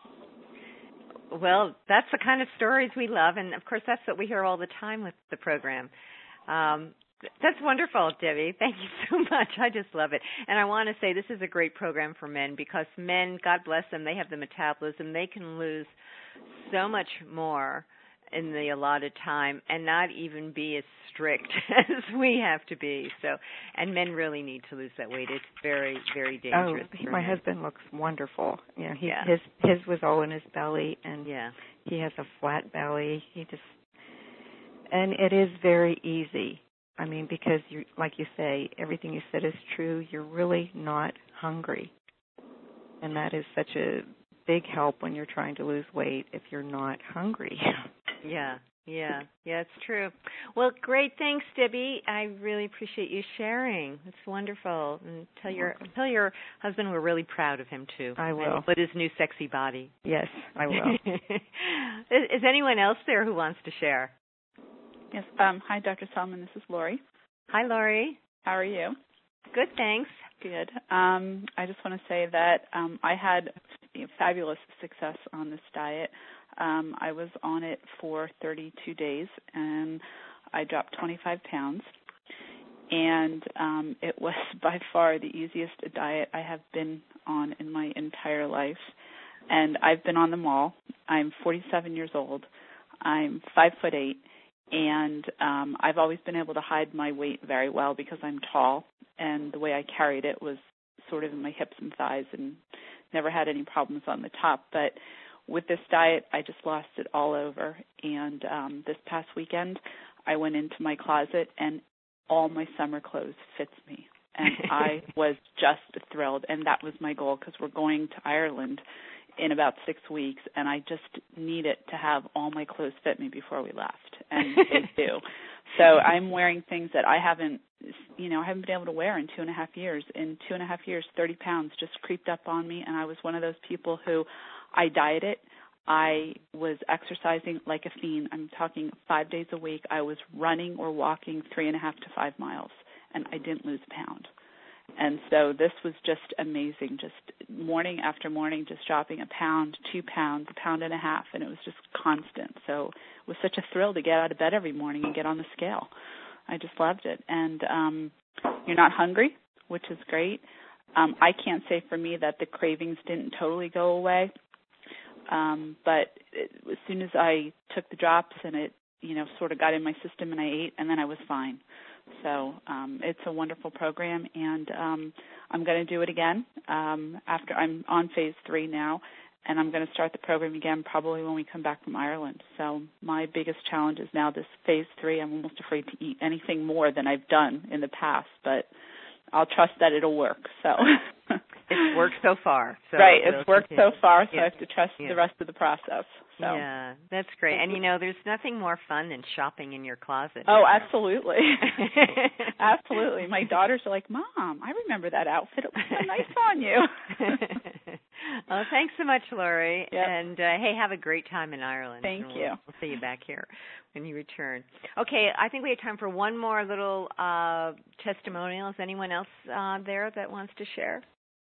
Well, that's the kind of stories we love, and of course that's what we hear all the time with the program. Um, that's wonderful, Debbie. Thank you so much. I just love it. And I want to say this is a great program for men because men, God bless them, they have the metabolism. They can lose so much more in the allotted time and not even be as strict as we have to be. So, and men really need to lose that weight. It's very, very dangerous. Oh, he, my men. husband looks wonderful. You know, he, yeah. his his was all in his belly, and yeah. he has a flat belly. He just, and it is very easy. I mean, because you, like you say, everything you said is true. You're really not hungry, and that is such a big help when you're trying to lose weight if you're not hungry. Yeah, yeah, yeah, it's true. Well, great, thanks, Debbie. I really appreciate you sharing. It's wonderful. And tell your tell your husband we're really proud of him too. I will. With his new sexy body. Yes, I will. is, is anyone else there who wants to share? Yes. Um, hi, Doctor Solomon. This is Lori. Hi, Lori. How are you? Good, thanks. Good. Um, I just want to say that um, I had you know, fabulous success on this diet. Um, I was on it for thirty-two days, and I dropped twenty-five pounds. And um, it was by far the easiest diet I have been on in my entire life. And I've been on them all. I'm forty-seven years old. I'm five foot eight. And um, I've always been able to hide my weight very well because I'm tall, and the way I carried it was sort of in my hips and thighs and never had any problems on the top. But with this diet, I just lost it all over. And um, this past weekend, I went into my closet, and all my summer clothes fits me. And I was just thrilled, and that was my goal because we're going to Ireland in about six weeks, and I just needed to have all my clothes fit me before we left, and they do. So I'm wearing things that I haven't, you know, I haven't been able to wear in two and a half years. In two and a half years, thirty pounds just creeped up on me, and I was one of those people who I dieted. I was exercising like a fiend. I'm talking five days a week. I was running or walking three and a half to five miles, and I didn't lose a pound. And so this was just amazing, just morning after morning, just dropping a pound, two pounds, a pound and a half, and it was just constant. So it was such a thrill to get out of bed every morning and get on the scale. I just loved it. And um, you're not hungry, which is great. Um, I can't say for me that the cravings didn't totally go away, um, but it, as soon as I took the drops and it, you know, sort of got in my system and I ate, and then I was fine. So um, it's a wonderful program, and um, I'm going to do it again um, after I'm on phase three now, and I'm going to start the program again probably when we come back from Ireland. So my biggest challenge is now this phase three. I'm almost afraid to eat anything more than I've done in the past, but I'll trust that it'll work. So it's worked so far. So right, it it's worked continue. so far, so yeah. I have to trust yeah. the rest of the process. So. Yeah, that's great. And, you know, there's nothing more fun than shopping in your closet. Oh, absolutely. Absolutely. My daughters are like, Mom, I remember that outfit. It was so nice on you. Well, thanks so much, Lori. Yep. And, uh, hey, have a great time in Ireland. Thank we'll, you. We'll see you back here when you return. Okay, I think we have time for one more little uh, testimonial. Is anyone else uh, there that wants to share?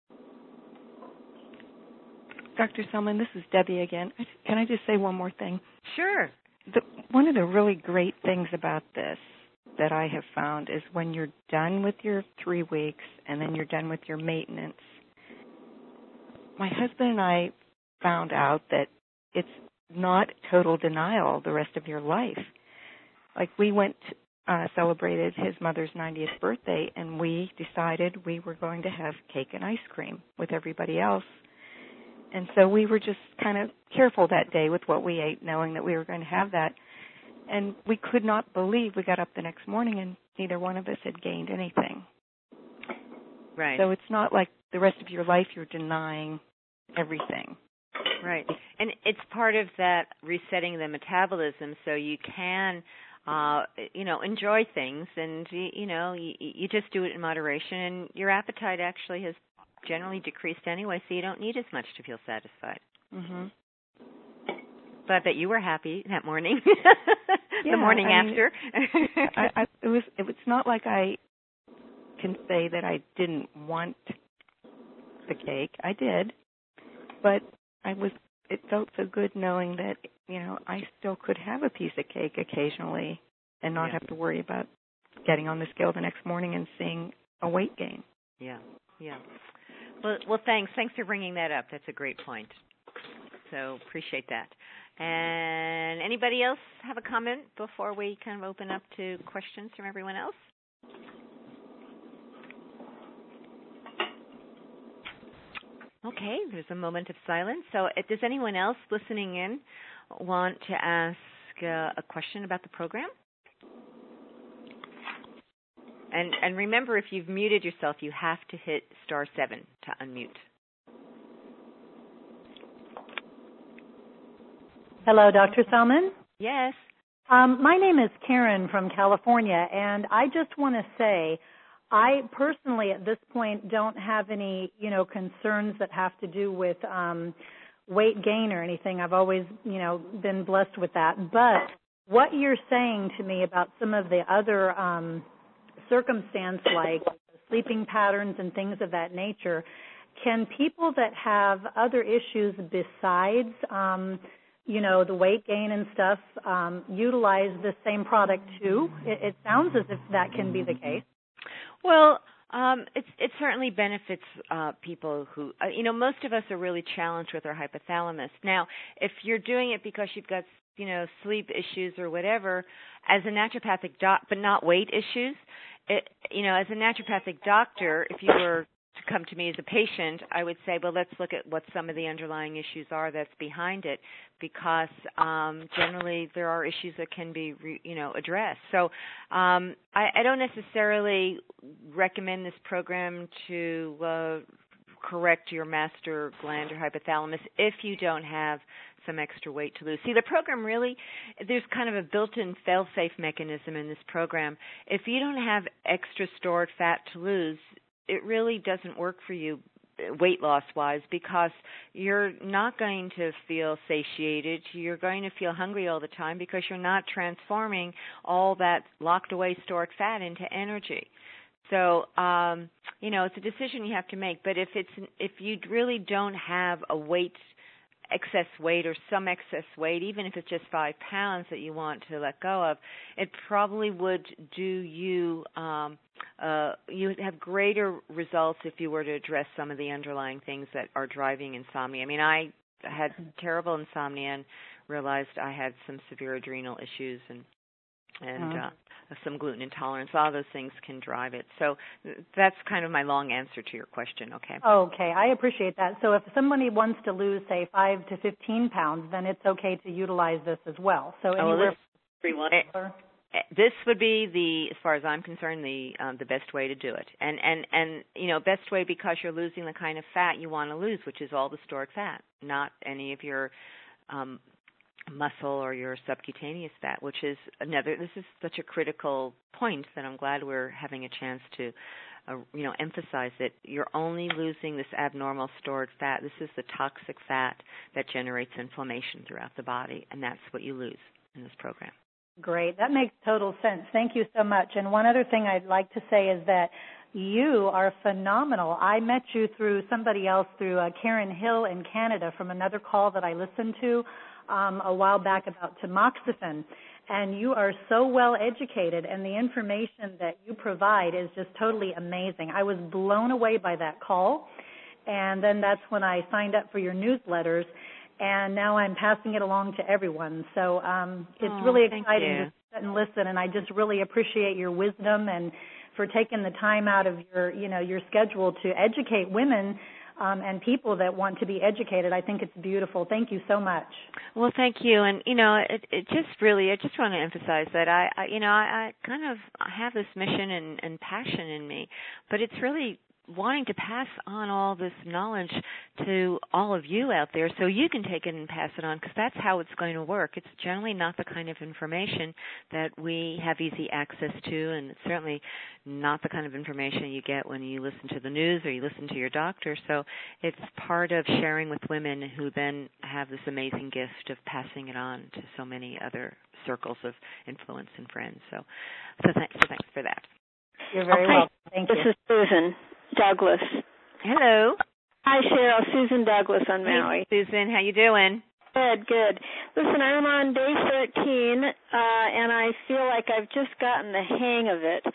Doctor Selman, this is Debbie again. Can I just say one more thing? Sure. The, one of the really great things about this that I have found is when you're done with your three weeks and then you're done with your maintenance, my husband and I found out that it's not total denial the rest of your life. Like we went, uh, celebrated his mother's ninetieth birthday, and we decided we were going to have cake and ice cream with everybody else. And so we were just kind of careful that day with what we ate, knowing that we were going to have that. And we could not believe we got up the next morning and neither one of us had gained anything. Right. So it's not like the rest of your life you're denying everything. Right. And it's part of that resetting the metabolism so you can, uh, you know, enjoy things and, you know, you, you just do it in moderation and your appetite actually has generally decreased anyway, so you don't need as much to feel satisfied. Mm-hmm. But I bet you were happy that morning, yeah, the morning I after. Mean, I, I, it was. It was not like I can say that I didn't want the cake. I did, but I was. It felt so good knowing that you know I still could have a piece of cake occasionally and not yeah. have to worry about getting on the scale the next morning and seeing a weight gain. Yeah, yeah. Well, well, thanks. Thanks for bringing that up. That's a great point. So appreciate that. And anybody else have a comment before we kind of open up to questions from everyone else? Okay, there's a moment of silence. So if does anyone else listening in want to ask uh, a question about the program? And, and remember, if you've muted yourself, you have to hit star seven to unmute. Hello, Doctor Selman. Yes. Um, my name is Karen from California, and I just want to say I personally at this point don't have any, you know, concerns that have to do with um, weight gain or anything. I've always, you know, been blessed with that. But what you're saying to me about some of the other um, circumstance like sleeping patterns and things of that nature, can people that have other issues besides um, you know, the weight gain and stuff, um, utilize the same product too? It, it sounds as if that can be the case. Well, um, it's, it certainly benefits uh, people who, uh, you know, most of us are really challenged with our hypothalamus. Now, if you're doing it because you've got, you know, sleep issues or whatever, as a naturopathic doc, but not weight issues, it, you know, as a naturopathic doctor, if you were to come to me as a patient, I would say, well, let's look at what some of the underlying issues are that's behind it, because um, generally there are issues that can be, re, you know, addressed. So um, I, I don't necessarily recommend this program to uh, correct your master gland or hypothalamus if you don't have some extra weight to lose. See, the program really, there's kind of a built-in fail-safe mechanism in this program. If you don't have extra stored fat to lose, it really doesn't work for you weight loss-wise, because you're not going to feel satiated. You're going to feel hungry all the time because you're not transforming all that locked-away stored fat into energy. So, um, you know, it's a decision you have to make. But if it's if you really don't have a weight excess weight or some excess weight, even if it's just five pounds that you want to let go of, it probably would do you, um, uh, you would have greater results if you were to address some of the underlying things that are driving insomnia. I mean, I had terrible insomnia and realized I had some severe adrenal issues and and uh, some gluten intolerance. All those things can drive it. So that's kind of my long answer to your question, okay? Okay, I appreciate that. So if somebody wants to lose, say, five to fifteen pounds, then it's okay to utilize this as well. So oh, anywhere well, from this would be the, as far as I'm concerned, the um, the best way to do it. And and and you know, best way because you're losing the kind of fat you want to lose, which is all the stored fat, not any of your um, muscle or your subcutaneous fat, which is another. This is such a critical point that I'm glad we're having a chance to, uh, you know, emphasize that you're only losing this abnormal stored fat. This is the toxic fat that generates inflammation throughout the body, and that's what you lose in this program. Great. That makes total sense. Thank you so much. And one other thing I'd like to say is that you are phenomenal. I met you through somebody else, through uh, Karen Hill in Canada, from another call that I listened to um, a while back about tamoxifen. And you are so well educated, and the information that you provide is just totally amazing. I was blown away by that call, and then that's when I signed up for your newsletters. And now I'm passing it along to everyone. So um, it's oh, really exciting you. to sit and listen, and I just really appreciate your wisdom and for taking the time out of your, you know, your schedule to educate women um, and people that want to be educated. I think it's beautiful. Thank you so much. Well, thank you. And, you know, it, it just really, I just want to emphasize that I, I you know, I, I kind of have this mission and, and passion in me, but it's really wanting to pass on all this knowledge to all of you out there so you can take it and pass it on, because that's how it's going to work. It's generally not the kind of information that we have easy access to, and it's certainly not the kind of information you get when you listen to the news or you listen to your doctor. So it's part of sharing with women who then have this amazing gift of passing it on to so many other circles of influence and friends. So, so, th- so thanks for that. You're very okay. welcome. Thank this you. This is Susan Douglas. Hello. Hi, Cheryl. Susan Douglas on Maui. Hey, Susan, how you doing? Good, good. Listen, I'm on day thirteen, uh, and I feel like I've just gotten the hang of it.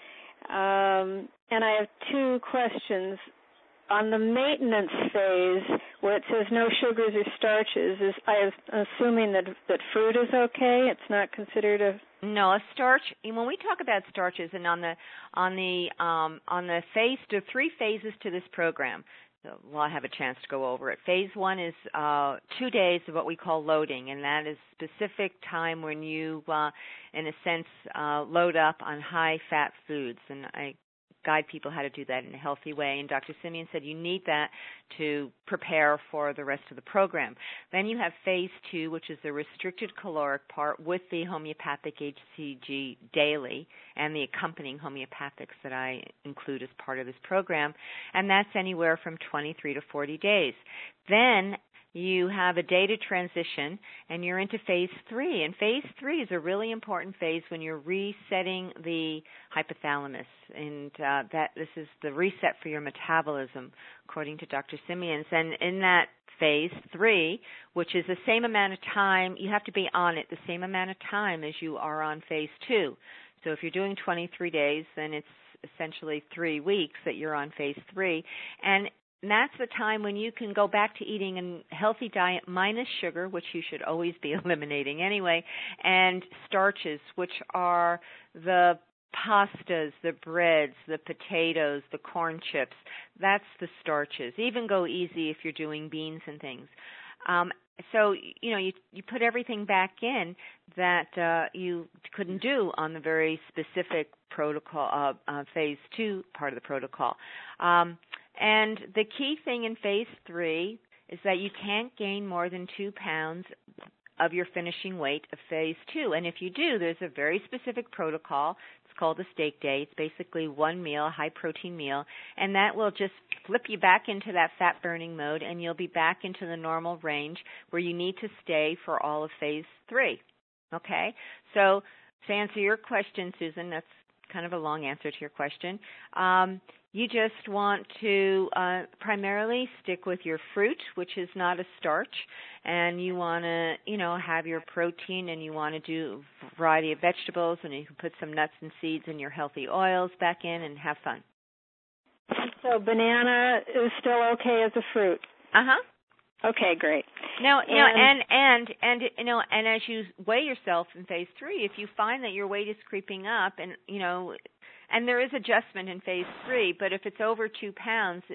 Um, and I have two questions. On the maintenance phase, where it says no sugars or starches, is I am assuming that that fruit is okay? It's not considered a No, a starch. When we talk about starches, and on the on the um, on the phase, there are three phases to this program. So we'll have a chance to go over it. Phase one is uh, two days of what we call loading, and that is specific time when you, uh, in a sense, uh, load up on high-fat foods. And I guide people how to do that in a healthy way. And Doctor Simeon said you need that to prepare for the rest of the program. Then you have phase two, which is the restricted caloric part with the homeopathic H C G daily and the accompanying homeopathics that I include as part of this program. And that's anywhere from twenty-three to forty days. Then you have a data transition, and you're into phase three. And phase three is a really important phase when you're resetting the hypothalamus. And uh, that this is the reset for your metabolism, according to Doctor Simeons. And in that phase three, which is the same amount of time, you have to be on it the same amount of time as you are on phase two. So if you're doing twenty-three days, then it's essentially three weeks that you're on phase three. And And that's the time when you can go back to eating a healthy diet minus sugar, which you should always be eliminating anyway, and starches, which are the pastas, the breads, the potatoes, the corn chips. That's the starches. Even go easy if you're doing beans and things. Um, so, you know, you, you put everything back in that uh, you couldn't do on the very specific protocol, uh, uh, phase two part of the protocol. Um, And the key thing in phase three is that you can't gain more than two pounds of your finishing weight of phase two. And if you do, there's a very specific protocol. It's called the steak day. It's basically one meal, a high-protein meal, and that will just flip you back into that fat-burning mode, and you'll be back into the normal range where you need to stay for all of phase three. Okay? So to answer your question, Susan, that's kind of a long answer to your question. Um, you just want to uh, primarily stick with your fruit, which is not a starch, and you want to, you know, have your protein, and you want to do a variety of vegetables, and you can put some nuts and seeds and your healthy oils back in and have fun. So banana is still okay as a fruit? Uh-huh. Okay, great. Now, and, now, and and and you know, and as you weigh yourself in phase three, if you find that your weight is creeping up, and you know, and there is adjustment in phase three, but if it's over two pounds,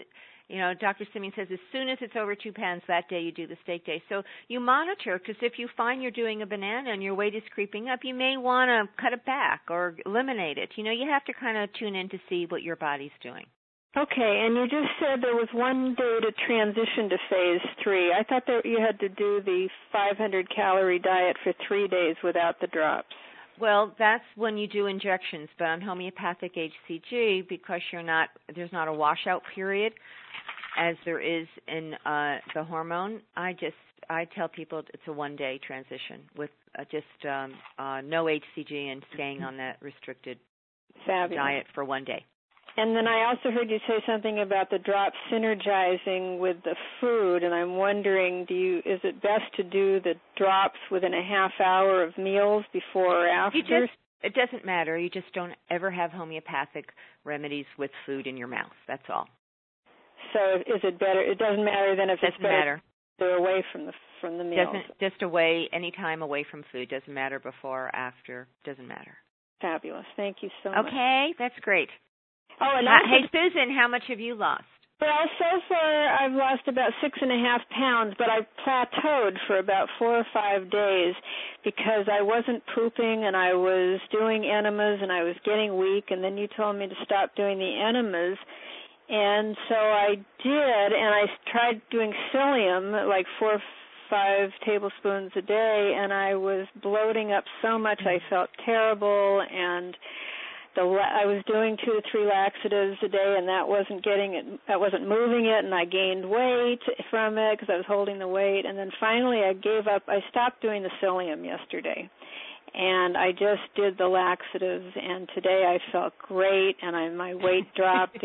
You know, Doctor Simeon says as soon as it's over two pounds that day, you do the steak day. So you monitor, because if you find you're doing a banana and your weight is creeping up, you may want to cut it back or eliminate it. You know, you have to kind of tune in to see what your body's doing. Okay, and you just said there was one day to transition to phase three. I thought that you had to do the five hundred calorie diet for three days without the drops. Well, that's when you do injections, but on homeopathic H C G, because you're not, there's not a washout period as there is in uh, the hormone. I just, I tell people it's a one-day transition with uh, just um, uh, no H C G and staying on that restricted Fabulous. diet for one day. And then I also heard you say something about the drops synergizing with the food, and I'm wondering, do you is it best to do the drops within a half hour of meals before or after? You just, it doesn't matter. You just don't ever have homeopathic remedies with food in your mouth. That's all. So is it better? It doesn't matter then if doesn't it's better matter. They're away from the from the meals. Doesn't just away any time away from food. Doesn't matter before or after. Doesn't matter. Fabulous. Thank you so much. Okay, that's great. Oh, and uh, also, hey, Susan, how much have you lost? Well, so far I've lost about six and a half pounds, but I plateaued for about four or five days because I wasn't pooping and I was doing enemas and I was getting weak, and then you told me to stop doing the enemas. And so I did, and I tried doing psyllium, like four or five tablespoons a day, and I was bloating up so much I felt terrible, and The, I was doing two or three laxatives a day, and that wasn't getting it. That wasn't moving it, and I gained weight from it because I was holding the weight. And then finally, I gave up. I stopped doing the psyllium yesterday, and I just did the laxatives. And today, I felt great, and I, my weight dropped.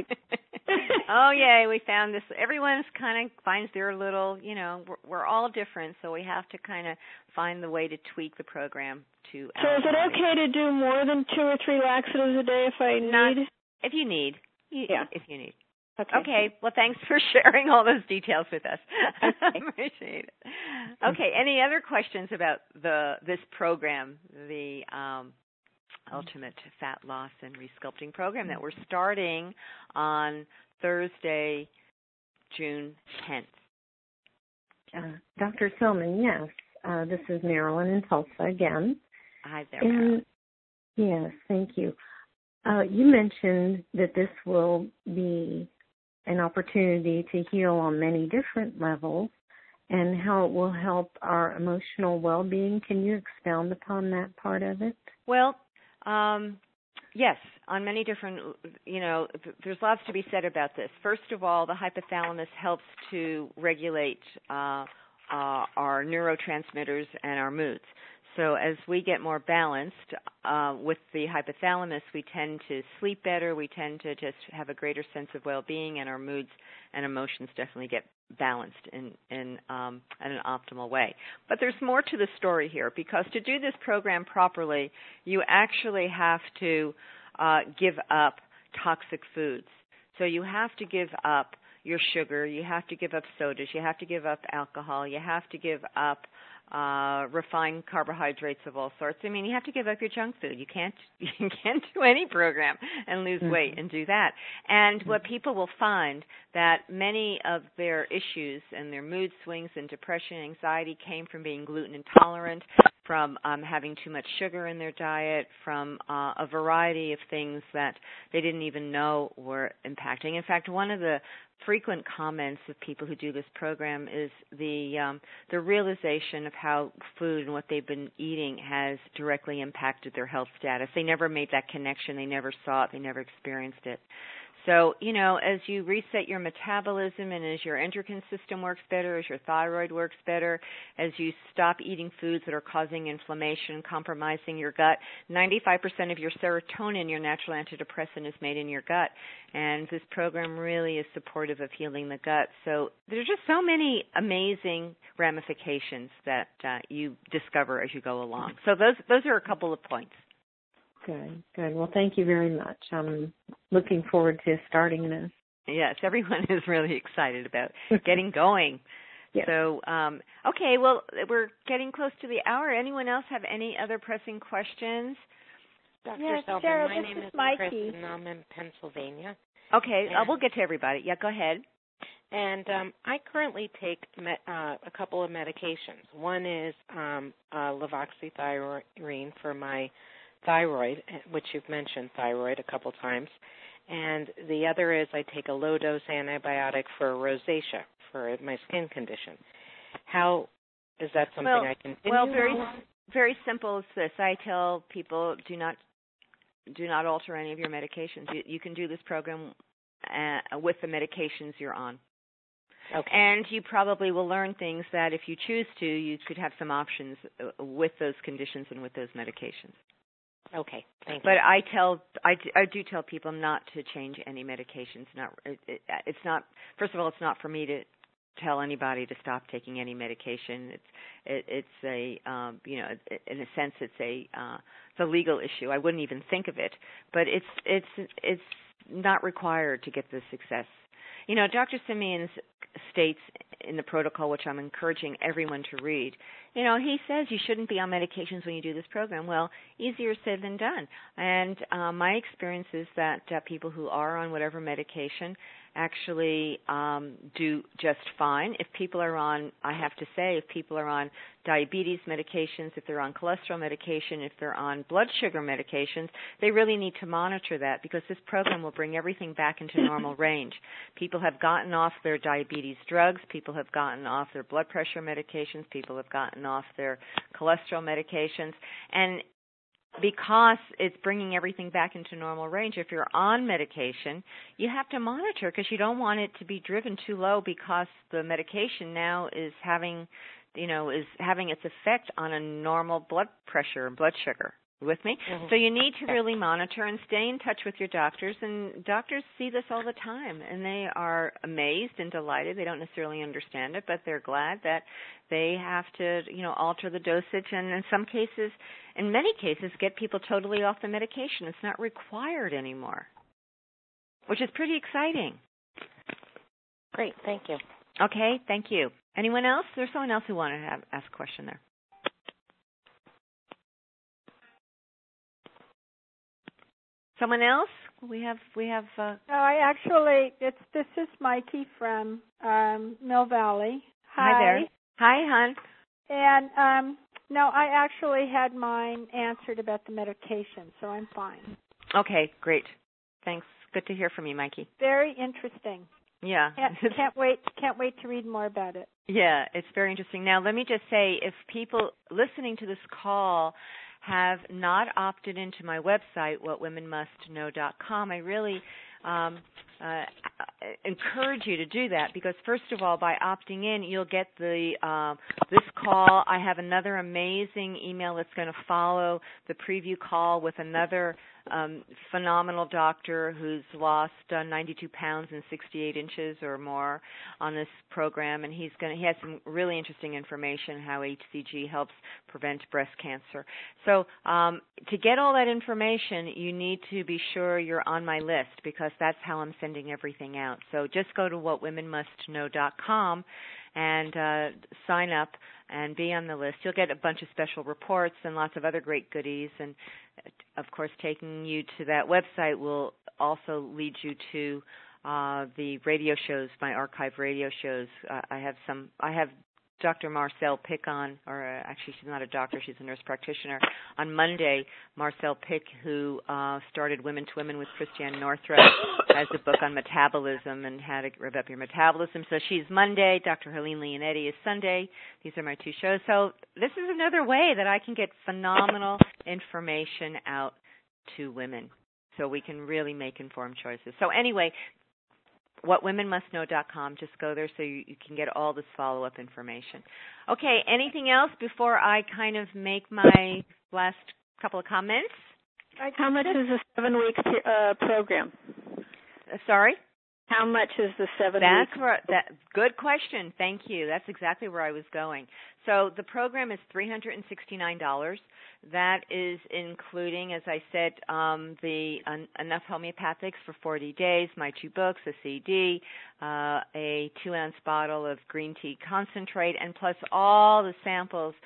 Oh yay! We found this. Everyone's kind of finds their little. You know, we're, we're all different, so we have to kind of find the way to tweak the program to. So is it okay to do more than two or three laxatives a day if I need? Not, if you need. You, yeah. If you need. Okay. Okay. Well, thanks for sharing all those details with us. Okay. Appreciate it. Okay. Any other questions about the this program, the um, Ultimate Fat Loss and Resculpting Program that we're starting on Thursday, June tenth? Uh, Doctor Silman, yes. Uh, this is Marilyn in Tulsa again. Hi there, and, Marilyn. Yes, thank you. Uh, you mentioned that this will be an opportunity to heal on many different levels and how it will help our emotional well-being. Can you expound upon that part of it? Well, um, yes, on many different, you know, there's lots to be said about this. First of all, the hypothalamus helps to regulate uh, uh, our neurotransmitters and our moods. So as we get more balanced uh, with the hypothalamus, we tend to sleep better, we tend to just have a greater sense of well-being, and our moods and emotions definitely get balanced in, in, um, in an optimal way. But there's more to the story here, because to do this program properly, you actually have to uh, give up toxic foods. So you have to give up your sugar, you have to give up sodas, you have to give up alcohol, you have to give up uh refined carbohydrates of all sorts. I mean, you have to give up your junk food. You can't you can't do any program and lose mm-hmm. weight and do that. And mm-hmm. what people will find that many of their issues and their mood swings and depression and anxiety came from being gluten intolerant, from um, having too much sugar in their diet, from uh, a variety of things that they didn't even know were impacting. In fact, one of the frequent comments of people who do this program is the um, the realization of how food and what they've been eating has directly impacted their health status. They never made that connection. They never saw it. They never experienced it. So, you know, as you reset your metabolism and as your endocrine system works better, as your thyroid works better, as you stop eating foods that are causing inflammation, compromising your gut, ninety-five percent of your serotonin, your natural antidepressant, is made in your gut. And this program really is supportive of healing the gut. So there's just so many amazing ramifications that uh, you discover as you go along. So those those are a couple of points. Good, good. Well, thank you very much. I'm looking forward to starting this. Yes, everyone is really excited about getting going. Yes. So, um, okay, well, we're getting close to the hour. Anyone else have any other pressing questions? Doctor Yes, Silver, Sarah, my this name is is Mikey. Chris, and I'm in Pennsylvania. Okay, uh, And we'll get to everybody. Yeah, go ahead. And um, I currently take me- uh, a couple of medications. One is um, uh, levoxythyrine for my thyroid, which you've mentioned thyroid a couple times. And the other is I take a low-dose antibiotic for rosacea, for my skin condition. How is that something well, I can continue? Well, very very simple as this. I tell people do not do not alter any of your medications. You, you can do this program uh, with the medications you're on. Okay. And you probably will learn things that if you choose to, you could have some options with those conditions and with those medications. Okay, thank but you. But I tell, I do, I do tell people not to change any medications. Not, it, it, it's not. First of all, it's not for me to tell anybody to stop taking any medication. It's, it, it's a, um, you know, in a sense, it's a, uh, it's a legal issue. I wouldn't even think of it, but it's, it's, it's not required to get the success. You know, Doctor Simeons states in the protocol, which I'm encouraging everyone to read, you know, he says you shouldn't be on medications when you do this program. Well, easier said than done. And uh, my experience is that uh, people who are on whatever medication actually um, do just fine. If people are on, I have to say, if people are on diabetes medications, if they're on cholesterol medication, if they're on blood sugar medications, they really need to monitor that because this program will bring everything back into normal range. People have gotten off their diabetes drugs. People have gotten off their blood pressure medications. People have gotten off their cholesterol medications. And because it's bringing everything back into normal range, if you're on medication, you have to monitor because you don't want it to be driven too low because the medication now is having, you know, is having its effect on a normal blood pressure and blood sugar. With me? Mm-hmm. So you need to really monitor and stay in touch with your doctors. And doctors see this all the time, and they are amazed and delighted. They don't necessarily understand it, but they're glad that they have to, you know, alter the dosage and in some cases, in many cases, get people totally off the medication. It's not required anymore, which is pretty exciting. Great. Thank you. Okay. Thank you. Anyone else? There's someone else who wanted to have, ask a question there. Someone else? We have we have. Uh... No, I actually it's this is Mikey from um, Mill Valley. Hi. Hi there. Hi, hon. And um, no, I actually had mine answered about the medication, so I'm fine. Okay, great. Thanks. Good to hear from you, Mikey. Very interesting. Yeah. Can't, can't wait. Can't wait to read more about it. Yeah, it's very interesting. Now, let me just say, if people listening to this call have not opted into my website, what women must know dot com, I really um, uh, encourage you to do that because, first of all, by opting in, you'll get the uh, this call. I have another amazing email that's going to follow the preview call with another um, phenomenal doctor who's lost uh, ninety-two pounds and sixty-eight inches or more on this program, and he's going to, he has some really interesting information how H C G helps prevent breast cancer. So um, to get all that information, you need to be sure you're on my list because that's how I'm sending everything out. So just go to what women must know dot com and uh, sign up and be on the list. You'll get a bunch of special reports and lots of other great goodies. And, of course, taking you to that website will also lead you to uh, the radio shows, my archive radio shows. Uh, I have some. I have Doctor Marcel Pick on, or uh, actually she's not a doctor, she's a nurse practitioner. On Monday, Marcel Pick, who uh, started Women to Women with Christiane Northrup, has a book on metabolism and how to rev up your metabolism. So she's Monday. Doctor Helene Leonetti is Sunday. These are my two shows. So this is another way that I can get phenomenal information out to women so we can really make informed choices. So anyway, what women must know dot com. Just go there so you, you can get all this follow-up information. Okay, anything else before I kind of make my last couple of comments? How much is the seven-week uh, program? Uh, sorry? How much is the seven That's weeks? where, that, good question. Thank you. That's exactly where I was going. So the program is three hundred sixty-nine dollars. That is including, as I said, um, the uh, Enough Homeopathics for forty days, my two books, a C D, uh, a two-ounce bottle of green tea concentrate, and plus all the samples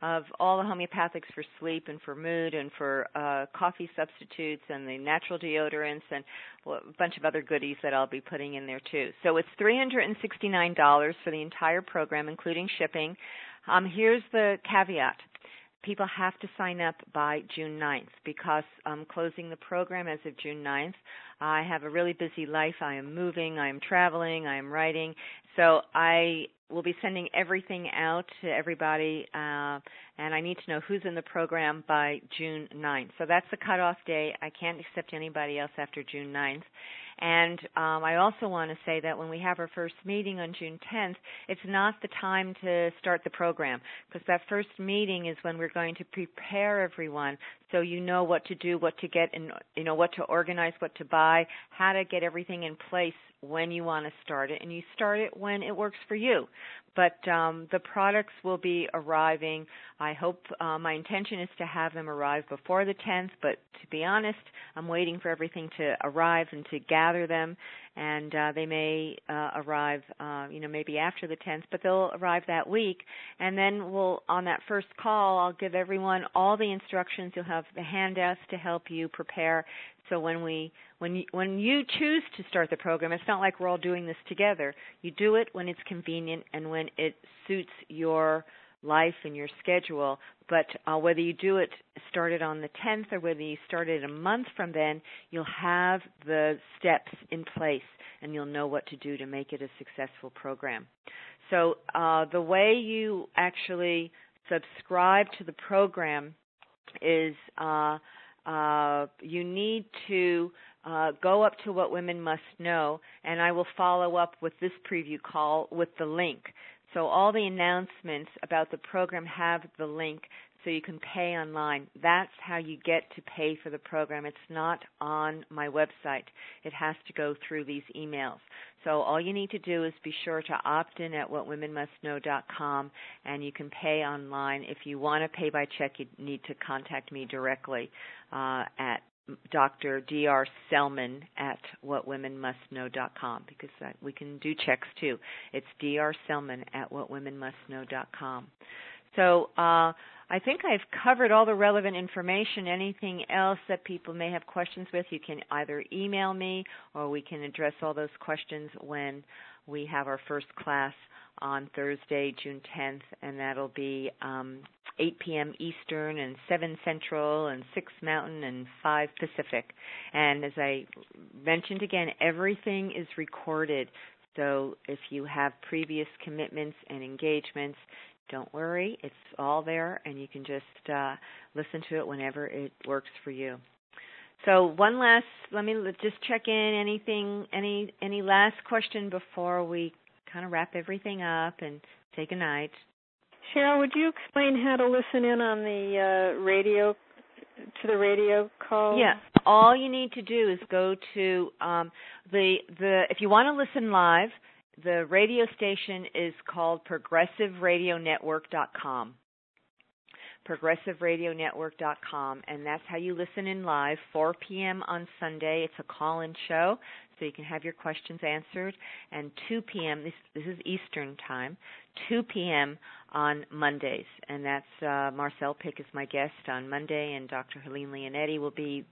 of all the homeopathics for sleep and for mood and for uh, coffee substitutes and the natural deodorants and a bunch of other goodies that I'll be putting in there too. So it's three hundred sixty-nine dollars for the entire program, including shipping. Um, here's the caveat. People have to sign up by June ninth because I'm closing the program as of June ninth. I have a really busy life. I am moving. I am traveling. I am writing. So I will be sending everything out to everybody, uh, and I need to know who's in the program by June ninth. So that's the cutoff day. I can't accept anybody else after June ninth. And um, I also want to say that when we have our first meeting on June tenth, it's not the time to start the program because that first meeting is when we're going to prepare everyone so you know what to do, what to get, and you know what to organize, what to buy, how to get everything in place when you want to start it, and you start it when it works for you. But um, the products will be arriving. I hope uh, my intention is to have them arrive before the tenth, but to be honest, I'm waiting for everything to arrive and to gather them, and uh, they may uh, arrive, uh, you know, maybe after the tenth, but they'll arrive that week. And then we'll, on that first call, I'll give everyone all the instructions. You'll have the handouts to help you prepare. So when we, when you, when you choose to start the program, it's not like we're all doing this together. You do it when it's convenient and when it suits your life and your schedule. But uh, whether you do it started on the tenth or whether you started a month from then, you'll have the steps in place and you'll know what to do to make it a successful program. So uh, the way you actually subscribe to the program is uh, Uh, you need to uh, go up to What Women Must Know, and I will follow up with this preview call with the link. So all the announcements about the program have the link so you can pay online. That's how you get to pay for the program. It's not on my website. It has to go through these emails. So all you need to do is be sure to opt in at what women must know dot com, and you can pay online. If you want to pay by check, you need to contact me directly uh, at Doctor D R Selman at what women must know dot com because uh, we can do checks too. It's D R Selman at what women must know dot com. So uh, I think I've covered all the relevant information. Anything else that people may have questions with, you can either email me or we can address all those questions when we have our first class on Thursday, June tenth, and that'll be um, eight p.m. Eastern and seven Central and six Mountain and five Pacific. And as I mentioned again, everything is recorded. So if you have previous commitments and engagements, don't worry, it's all there, and you can just uh, listen to it whenever it works for you. So one last, let me just check in. Anything, any, any last question before we kind of wrap everything up and say goodnight? Cheryl, would you explain how to listen in on the uh, radio, to the radio call? Yeah. All you need to do is go to um, the the. If you want to listen live, the radio station is called progressive radio network dot com. progressive radio network dot com, and that's how you listen in live, four p.m. on Sunday. It's a call-in show, so you can have your questions answered, and two p.m., this, this is Eastern time, two p.m. on Mondays, and that's uh, Marcel Pick is my guest on Monday, and Doctor Helene Leonetti will be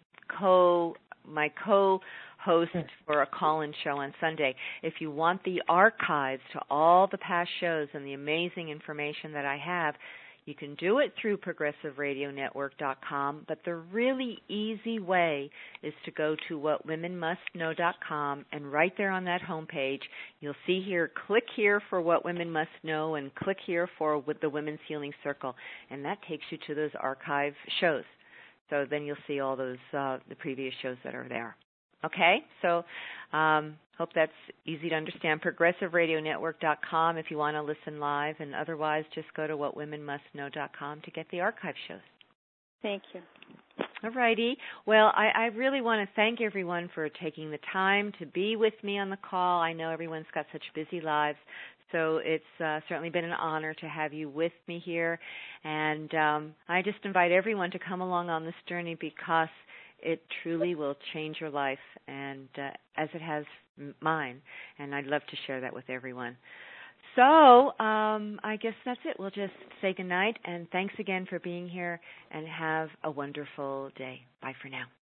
co my co-host for a call-in show on Sunday. If you want the archives to all the past shows and the amazing information that I have, you can do it through progressive radio network dot com, but the really easy way is to go to what women must know dot com, and right there on that homepage, you'll see here, click here for What Women Must Know, and click here for with the Women's Healing Circle, and that takes you to those archive shows. So then you'll see all those uh, the previous shows that are there. Okay, so um, hope that's easy to understand. progressive radio network dot com if you want to listen live, and otherwise just go to what women must know dot com to get the archive shows. Thank you. All righty. Well, I, I really want to thank everyone for taking the time to be with me on the call. I know everyone's got such busy lives, so it's uh, certainly been an honor to have you with me here. And um, I just invite everyone to come along on this journey because it truly will change your life, and uh, as it has mine, and I'd love to share that with everyone. So um, I guess that's it. We'll just say goodnight, and thanks again for being here, and have a wonderful day. Bye for now.